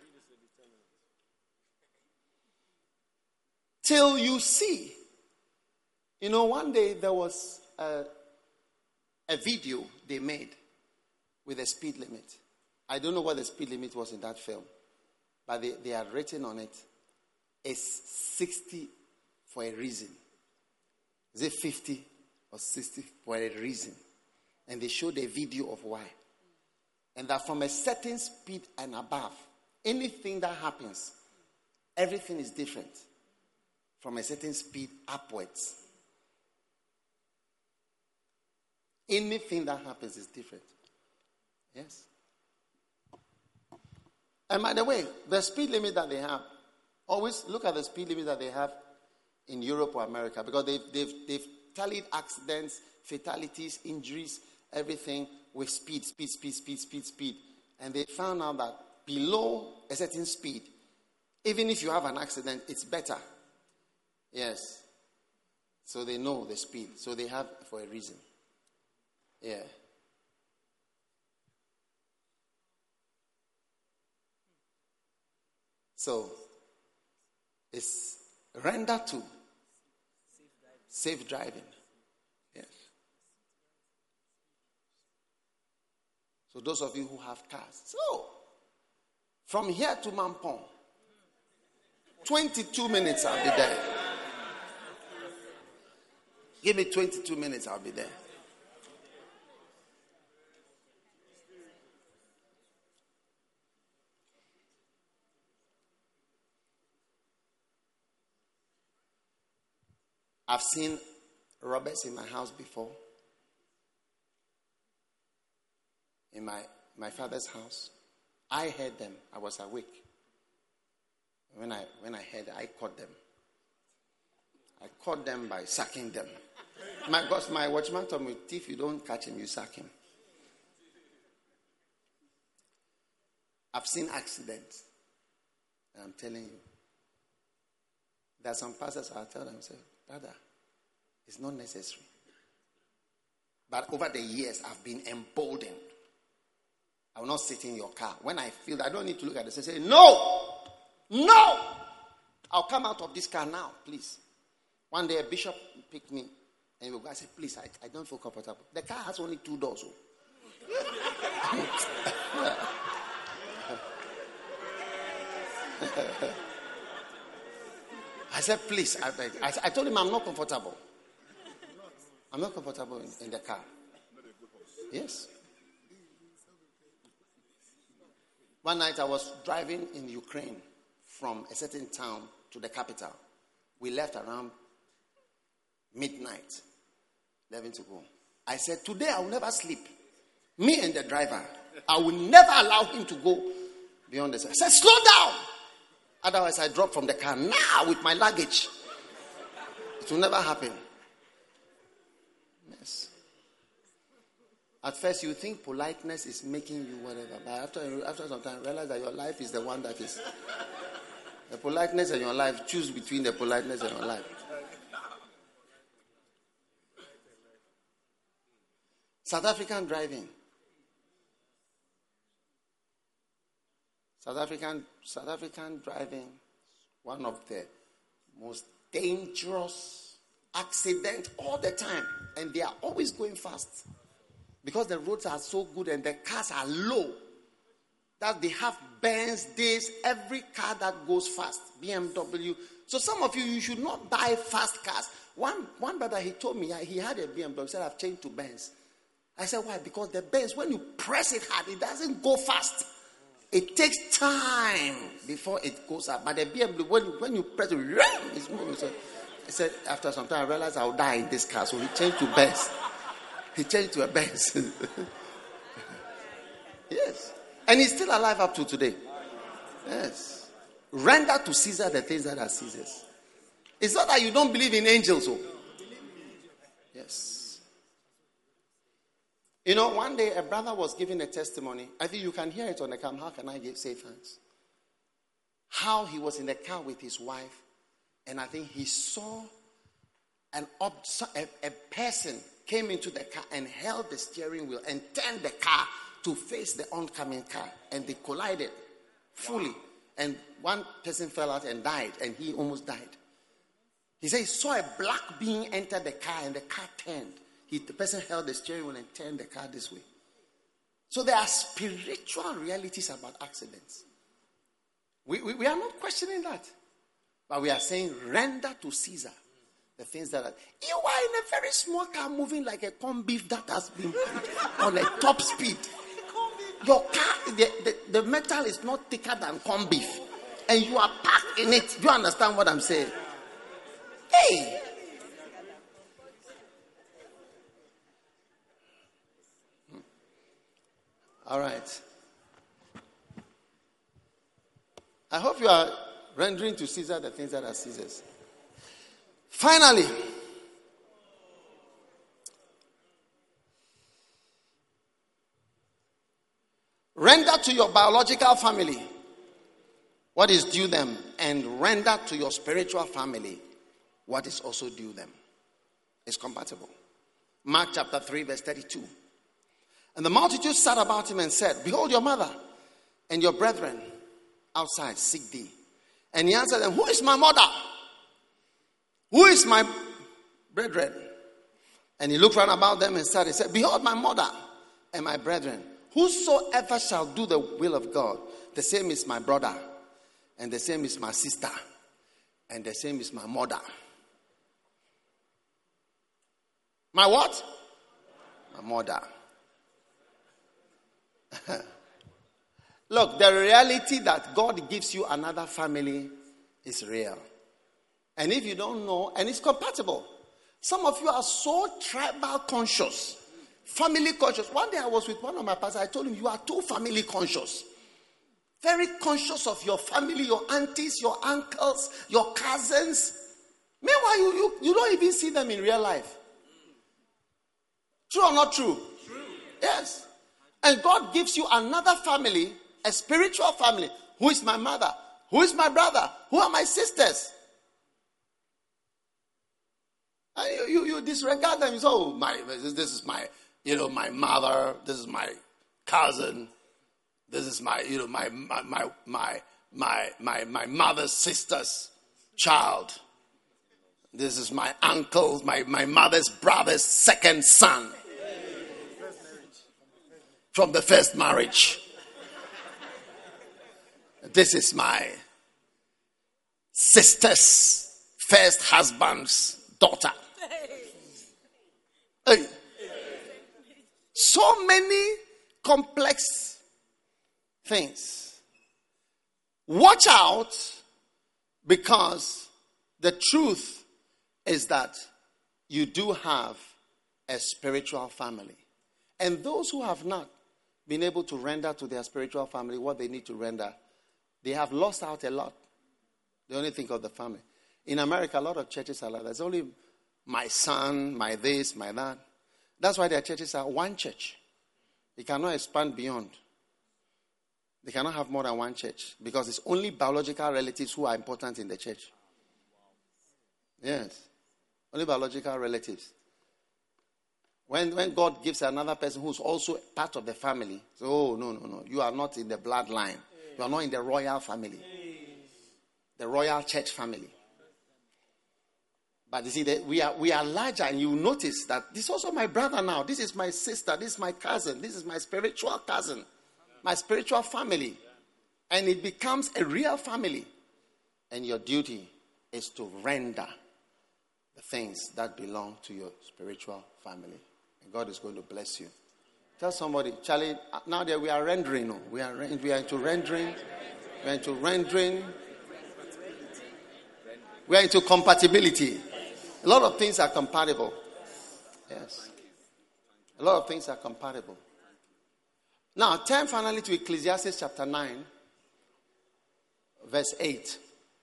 Till you see. You know, one day there was a, a video they made with a speed limit. I don't know what the speed limit was in that film. But they, they had written on it, it's sixty for a reason. Is it fifty or sixty for a reason? And they showed a video of why. And that from a certain speed and above, anything that happens, everything is different. From a certain speed upwards. Anything that happens is different. Yes. And by the way, the speed limit that they have, always look at the speed limit that they have in Europe or America, because they've, they've, they've tallied accidents, fatalities, injuries, everything with speed, speed, speed, speed, speed, speed. And they found out that below a certain speed, even if you have an accident, it's better. Yes. So they know the speed. So they have for a reason. Yeah. So, it's render to safe driving. Yes. So, those of you who have cars. So, from here to Mampong, twenty-two minutes I'll be there. Give me twenty-two minutes, I'll be there. I've seen robbers in my house before. In my, my father's house. I heard them. I was awake. When I when I heard, I caught them. I caught them by sacking them. My because my watchman told me, if you don't catch him, you sack him. I've seen accidents. And I'm telling you. There are some pastors I'll tell them, say, brother, it's not necessary. But over the years, I've been emboldened. I will not sit in your car. When I feel that I don't need to look at this and say, no, no, I'll come out of this car now, please. One day a bishop picked me and he would go, I said, please, I, I don't feel comfortable. The car has only two doors. I said, please. I, I, I told him I'm not comfortable. I'm not comfortable in, in the car. Yes. One night I was driving in Ukraine from a certain town to the capital. We left around midnight, eleven to go. I said, today I will never sleep. Me and the driver, I will never allow him to go beyond the. I said, slow down. Otherwise, I drop from the car now with my luggage. It will never happen. Yes. At first, you think politeness is making you whatever. But after, after some time, realize that your life is the one that is. The politeness in your life, choose between the politeness in your life. South African driving. South African, South African driving, one of the most dangerous accidents all the time. And they are always going fast. Because the roads are so good and the cars are low. That they have Benz days, every car that goes fast. B M W. So some of you, you should not buy fast cars. One, one brother, he told me, he had a B M W. He said, I've changed to Benz. I said, why? Because the Benz, when you press it hard, it doesn't go fast. It takes time before it goes up. But the B M W, when, when you press it, it's moving. So I said, after some time, I realized I'll die in this car. So he changed to Benz. He changed to a Benz. Yes. And he's still alive up to today. Yes. Render to Caesar the things that are Caesar's. It's not that you don't believe in angels. Oh. Yes. You know, one day a brother was giving a testimony. I think you can hear it on the cam. How can I give, say thanks? How he was in the car with his wife, and I think he saw an ob- a, a person came into the car and held the steering wheel and turned the car to face the oncoming car, and they collided fully. And one person fell out and died, and he almost died. He said he saw a black being enter the car, and the car turned. He, the person held the steering wheel and turned the car this way. So there are spiritual realities about accidents. We, we, we are not questioning that. But we are saying, render to Caesar the things that are. You are in a very small car moving like a corned beef that has been put on a top speed. Your car, the, the, the metal is not thicker than corned beef. And you are packed in it. Do you understand what I'm saying? Hey! All right. I hope you are rendering to Caesar the things that are Caesar's. Finally, render to your biological family what is due them, and render to your spiritual family what is also due them. It's compatible. Mark chapter three, verse thirty-two. And the multitude sat about him and said, behold, your mother and your brethren outside seek thee. And he answered them, who is my mother? Who is my brethren? And he looked round about them and said, he said, behold, my mother and my brethren. Whosoever shall do the will of God, the same is my brother, and the same is my sister, and the same is my mother. My what? My mother. Look, the reality that God gives you another family is real. And if you don't know, and it's compatible. Some of you are so tribal conscious, family conscious. One day I was with one of my pastors. I told him, you are too family conscious. Very conscious of your family, your aunties, your uncles, your cousins. Meanwhile, you, you, you don't even see them in real life. True or not true? True. Yes. And God gives you another family, a spiritual family. Who is my mother? Who is my brother? Who are my sisters? And you, you, you disregard them. You say, oh, my, this, this is my, you know, my mother. This is my cousin. This is my, you know, my, my, my, my, my, my, my mother's sister's child. This is my uncle, my, my mother's brother's second son. From the first marriage. This is my sister's first husband's daughter. Hey. So many complex things. Watch out, because the truth is that you do have a spiritual family. And those who have not been able to render to their spiritual family what they need to render, they have lost out a lot. They only think of the family. In America, a lot of churches are like that. There's only my son, my this, my that. That's why their churches are one church. They cannot expand beyond. They cannot have more than one church, because it's only biological relatives who are important in the church. Yes. Only biological relatives. When, when God gives another person who's also part of the family, so, oh, no, no, no. You are not in the bloodline. You are not in the royal family. The royal church family. But you see, that we are we are larger, and you notice that this is also my brother now. This is my sister. This is my cousin. This is my spiritual cousin. My spiritual family. And it becomes a real family. And your duty is to render the things that belong to your spiritual family. And God is going to bless you Tell somebody, Charlie, now that we are rendering, no, we are we are into rendering, we are into rendering, we are into compatibility. A lot of things are compatible. Yes. A lot of things are compatible. Now, turn finally to Ecclesiastes chapter nine, verse eight.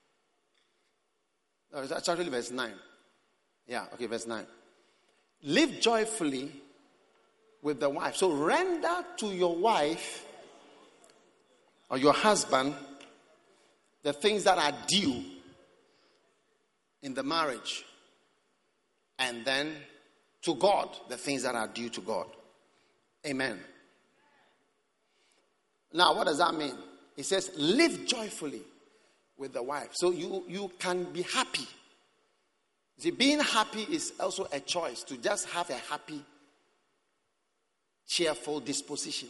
No, it's actually verse nine. Yeah, okay, verse nine. Live joyfully with the wife. So render to your wife or your husband the things that are due in the marriage. And then to God, the things that are due to God. Amen. Now, what does that mean? It says, live joyfully with the wife. So you, you can be happy. See, being happy is also a choice, to just have a happy, cheerful disposition.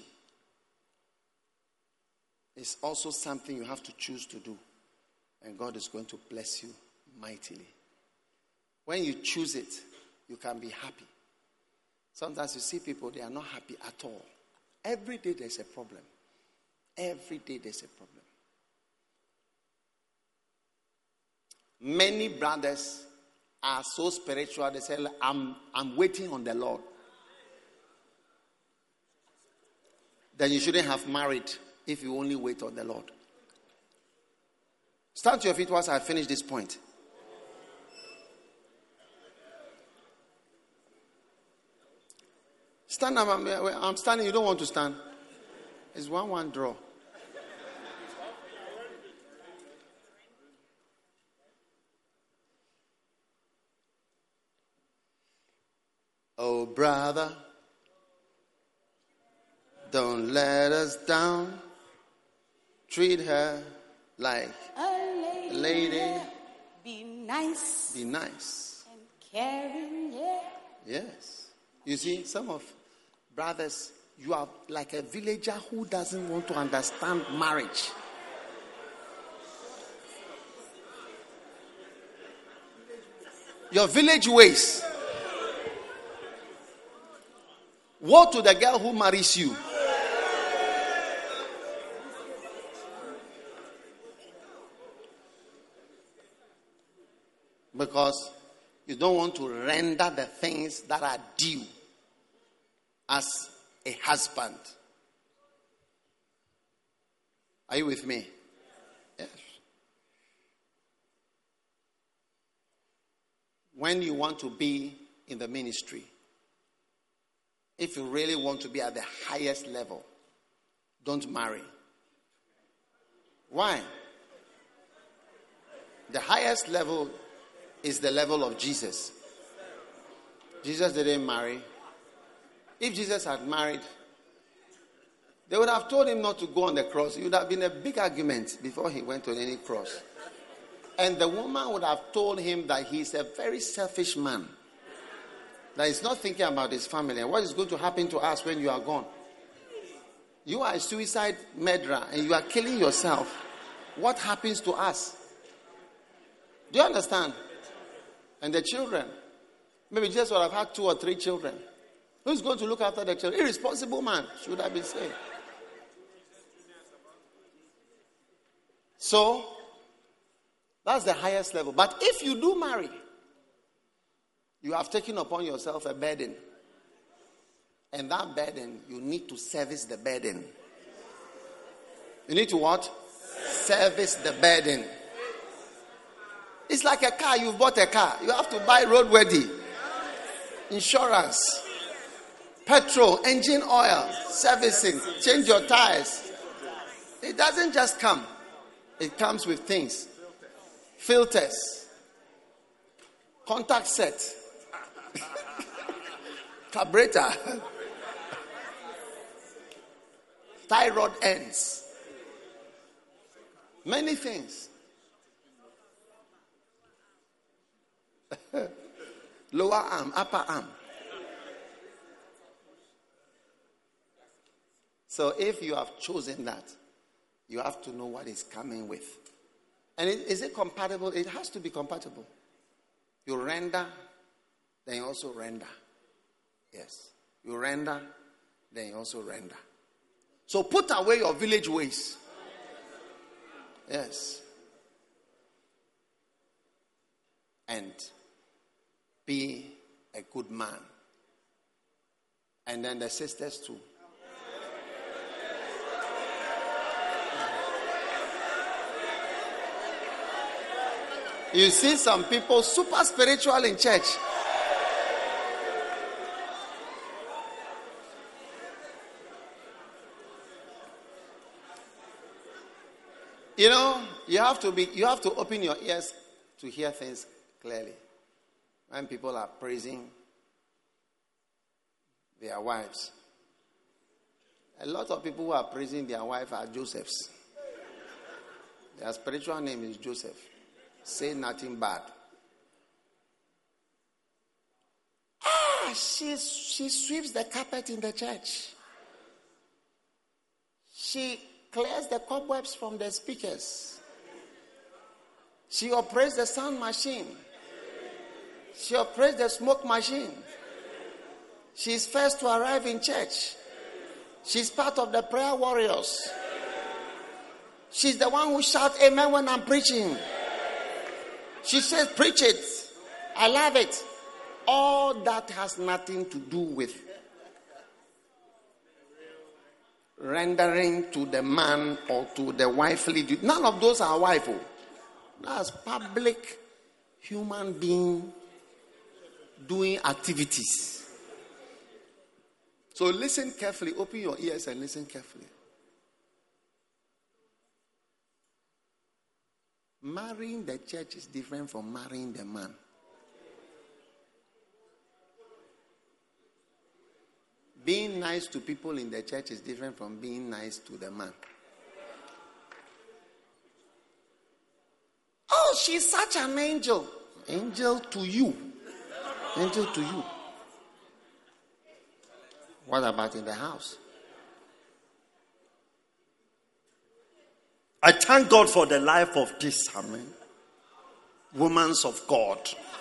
It's also something you have to choose to do. And God is going to bless you mightily. When you choose it, you can be happy. Sometimes you see people, they are not happy at all. Every day there's a problem. Every day there's a problem. Many brothers are so spiritual, they say, I'm, I'm waiting on the Lord. Then you shouldn't have married if you only wait on the Lord. Stand to your feet once I finish this point. Stand up. I'm, I'm standing. You don't want to stand. It's one one draw. Oh, brother, don't let us down. Treat her like a lady. a lady. Be nice. Be nice. And caring, yeah. Yes. You see, some of brothers, you are like a villager who doesn't want to understand marriage. Your village ways. Woe to the girl who marries you. Because you don't want to render the things that are due as a husband. Are you with me? Yes. When you want to be in the ministry, if you really want to be at the highest level, don't marry. Why? The highest level is the level of Jesus. Jesus didn't marry. If Jesus had married, they would have told him not to go on the cross. It would have been a big argument before he went on any cross. And the woman would have told him that he's a very selfish man, that he's not thinking about his family and what is going to happen to us when you are gone. You are a suicide murderer and you are killing yourself. What happens to us? Do you understand? And the children, maybe Jesus would have had two or three children. Who's going to look after the children? Irresponsible man, should have been said. So, that's the highest level. But if you do marry, you have taken upon yourself a burden. And that burden, you need to service the burden. You need to what? Service the burden. It's like a car. You've bought a car. You have to buy roadworthy, insurance, petrol, engine oil, servicing, change your tires. It doesn't just come. It comes with things. Filters, contact set, carburetor, tie rod ends, many things. Lower arm, upper arm. So if you have chosen that, you have to know what is coming with. And it, is it compatible? It has to be compatible. You render, then you also render. Yes. You render, then you also render. So put away your village ways. Yes. And be a good man. And then the sisters too. You see some people super spiritual in church. You know, you have to be you have to open your ears to hear things clearly. When people are praising their wives. A lot of people who are praising their wife are Josephs. Their spiritual name is Joseph. Say nothing bad. Ah, she, she sweeps the carpet in the church. She clears the cobwebs from the speakers. She operates the sound machine. She operates the smoke machine. She's first to arrive in church. She's part of the prayer warriors. She's the one who shouts amen when I'm preaching. She says, preach it. I love it. All that has nothing to do with rendering to the man or to the wifely duty. None of those are wifeful. That's public human being doing activities. So listen carefully. Open your ears and listen carefully. Marrying the church is different from marrying the man. Being nice to people in the church is different from being nice to the man. Oh, she's such an angel. Angel to you. Angel to you. What about in the house? I thank God for the life of this, amen, women of God.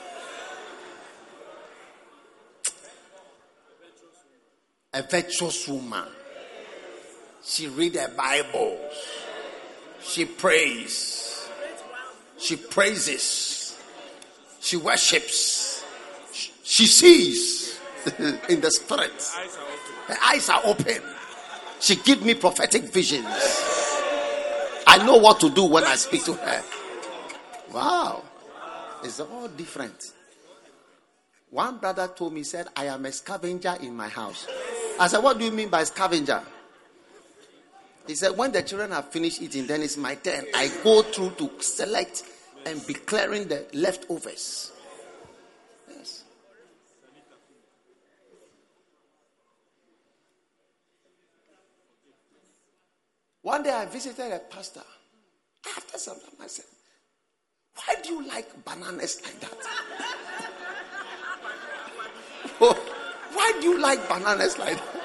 A virtuous woman. She read the Bible. She prays. She praises. She worships. She sees in the spirit. Her eyes are open. She gives me prophetic visions. I know what to do when I speak to her. Wow. It's all different. One brother told me, he said, I am a scavenger in my house. I said, what do you mean by scavenger? He said, when the children have finished eating, then it's my turn. I go through to select and be clearing the leftovers. Yes. One day I visited a pastor. After some time I said, why do you like bananas like that? Why do you like bananas like that?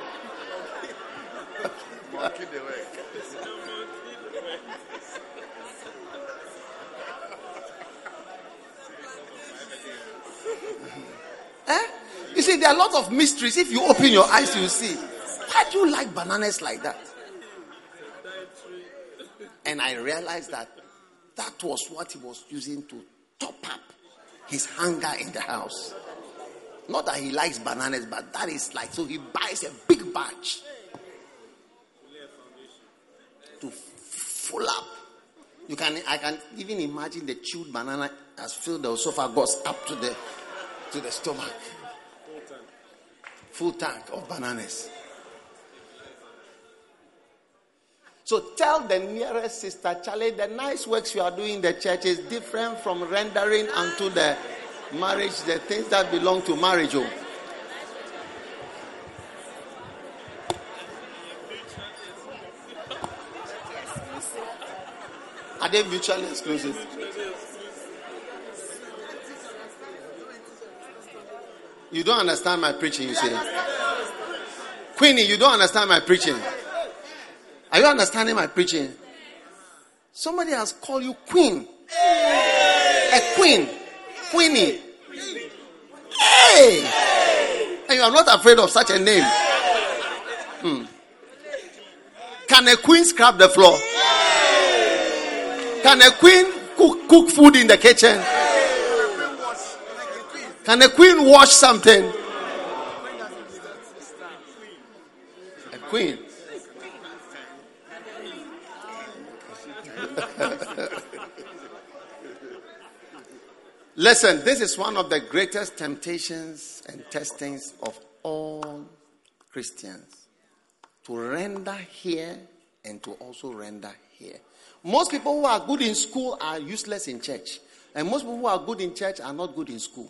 eh? You see, there are a lot of mysteries. If you open your eyes, you see. Why do you like bananas like that? And I realized that that was what he was using to top up his hunger in the house. Not that he likes bananas, but that is like, so he buys a big batch to full up. You can, I can even imagine the chewed banana has filled the esophagus up to the to the stomach. Full tank of bananas. So tell the nearest sister, Charlie, the nice works you are doing in the church is different from rendering unto the marriage, the things that belong to marriage. Oh. Are they mutually exclusive? You don't understand my preaching, you say. Queenie, you don't understand my preaching. Are you understanding my preaching? Somebody has called you queen. A queen. Queenie. Hey! And you are not afraid of such a name. Hmm. Can a queen scrub the floor? Can a queen cook, cook food in the kitchen? Can a queen wash something? A queen. Listen, this is one of the greatest temptations and testings of all Christians. To render here and to also render here. Most people who are good in school are useless in church. And most people who are good in church are not good in school.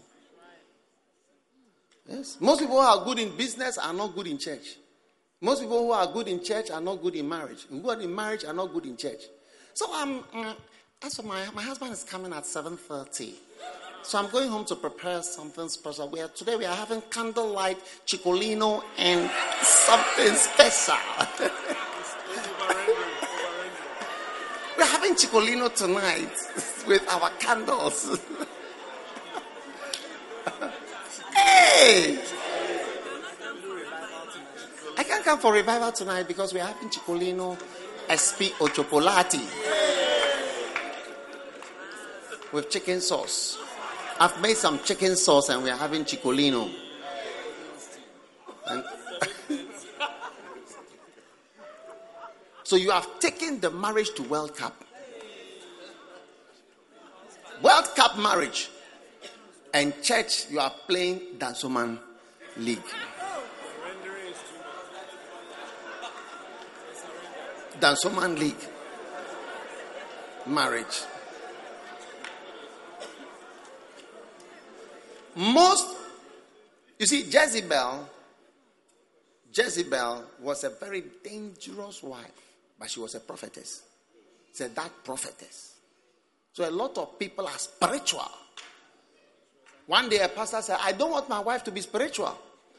Yes. Most people who are good in business are not good in church. Most people who are good in church are not good in marriage. Who are in marriage are not good in church. So I'm, um, as for my my husband is coming at seven thirty. So I'm going home to prepare something special. We are, today we are having candlelight, Chicolino, and something special. We're having Chicolino tonight with our candles. Hey! I can't come for revival tonight because we're having Chicolino S P Ochopolati with chicken sauce. I've made some chicken sauce and we're having Chicolino. And so you have taken the marriage to World Cup. World Cup marriage. And church, you are playing Dansoman League. Dansoman League. Marriage. Most, you see, Jezebel, Jezebel was a very dangerous wife, but she was a prophetess. Said that prophetess. So a lot of people are spiritual. One day a pastor said, I don't want my wife to be spiritual.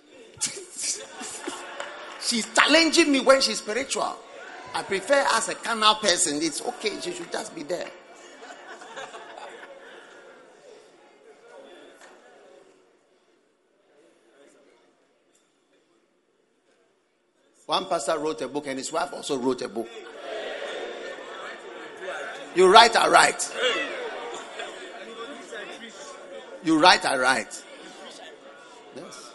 She's challenging me when she's spiritual. I prefer as a carnal person. It's okay. She should just be there. One pastor wrote a book and his wife also wrote a book. You write, I write. You write, I write. Yes.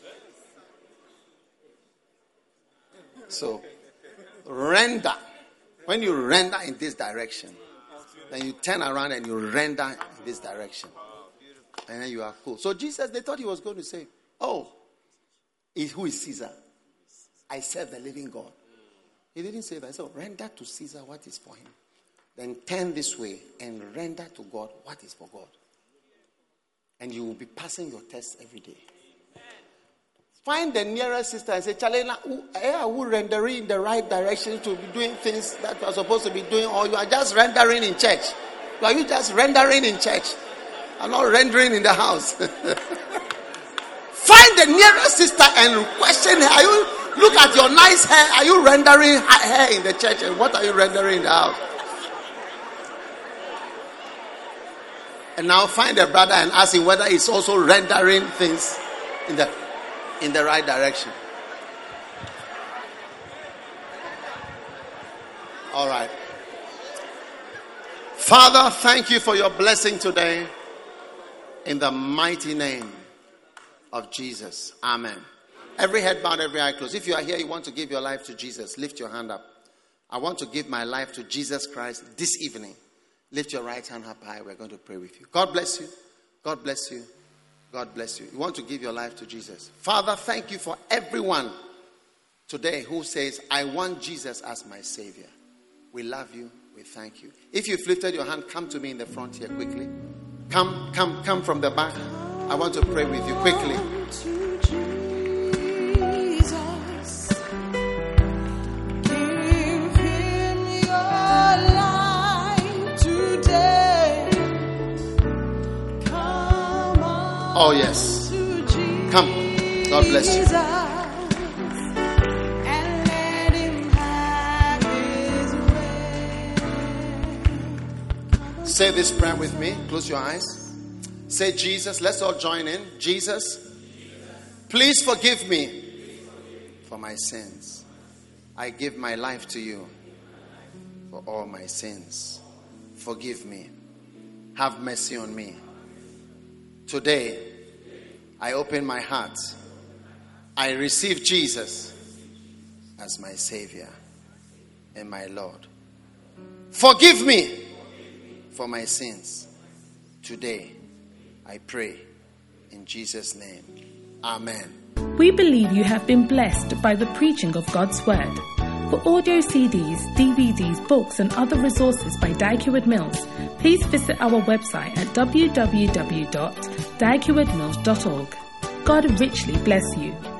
So, render. When you render in this direction, then you turn around and you render in this direction. And then you are cool. So Jesus, they thought he was going to say, oh, who is Caesar? I serve the living God. He didn't say that. So render to Caesar what is for him. Then turn this way and render to God what is for God. And you will be passing your test every day. Find the nearest sister and say, Chalena, are you rendering in the right direction to be doing things that you are supposed to be doing, or you are just rendering in church? Are you just rendering in church and not rendering in the house? Find the nearest sister and question her. Are you, look at your nice hair. Are you rendering hair in the church? And what are you rendering in the house? And now find a brother and ask him whether he's also rendering things in the in the right direction. All right. Father, thank you for your blessing today. In the mighty name of Jesus. Amen. Every head bowed, every eye closed. If you are here, you want to give your life to Jesus, lift your hand up. I want to give my life to Jesus Christ this evening. Lift your right hand up high. We're going to pray with you. God bless you. God bless you. God bless you. You want to give your life to Jesus. Father, thank you for everyone today who says, I want Jesus as my Savior. We love you. We thank you. If you've lifted your hand, come to me in the front here quickly. Come, come, come from the back. I want to pray with you quickly. Oh, yes. Come. God bless you. Say this prayer with me. Close your eyes. Say, Jesus. Let's all join in. Jesus, please forgive me for my sins. I give my life to you for all my sins. Forgive me. Have mercy on me. Today, I open my heart. I receive Jesus as my Savior and my Lord. Forgive me for my sins. Today, I pray in Jesus' name. Amen. We believe you have been blessed by the preaching of God's Word. For audio C Ds, D V Ds, books and other resources by Dag Heward Mills, please visit our website at w w w dot dag heward mills dot org. God richly bless you.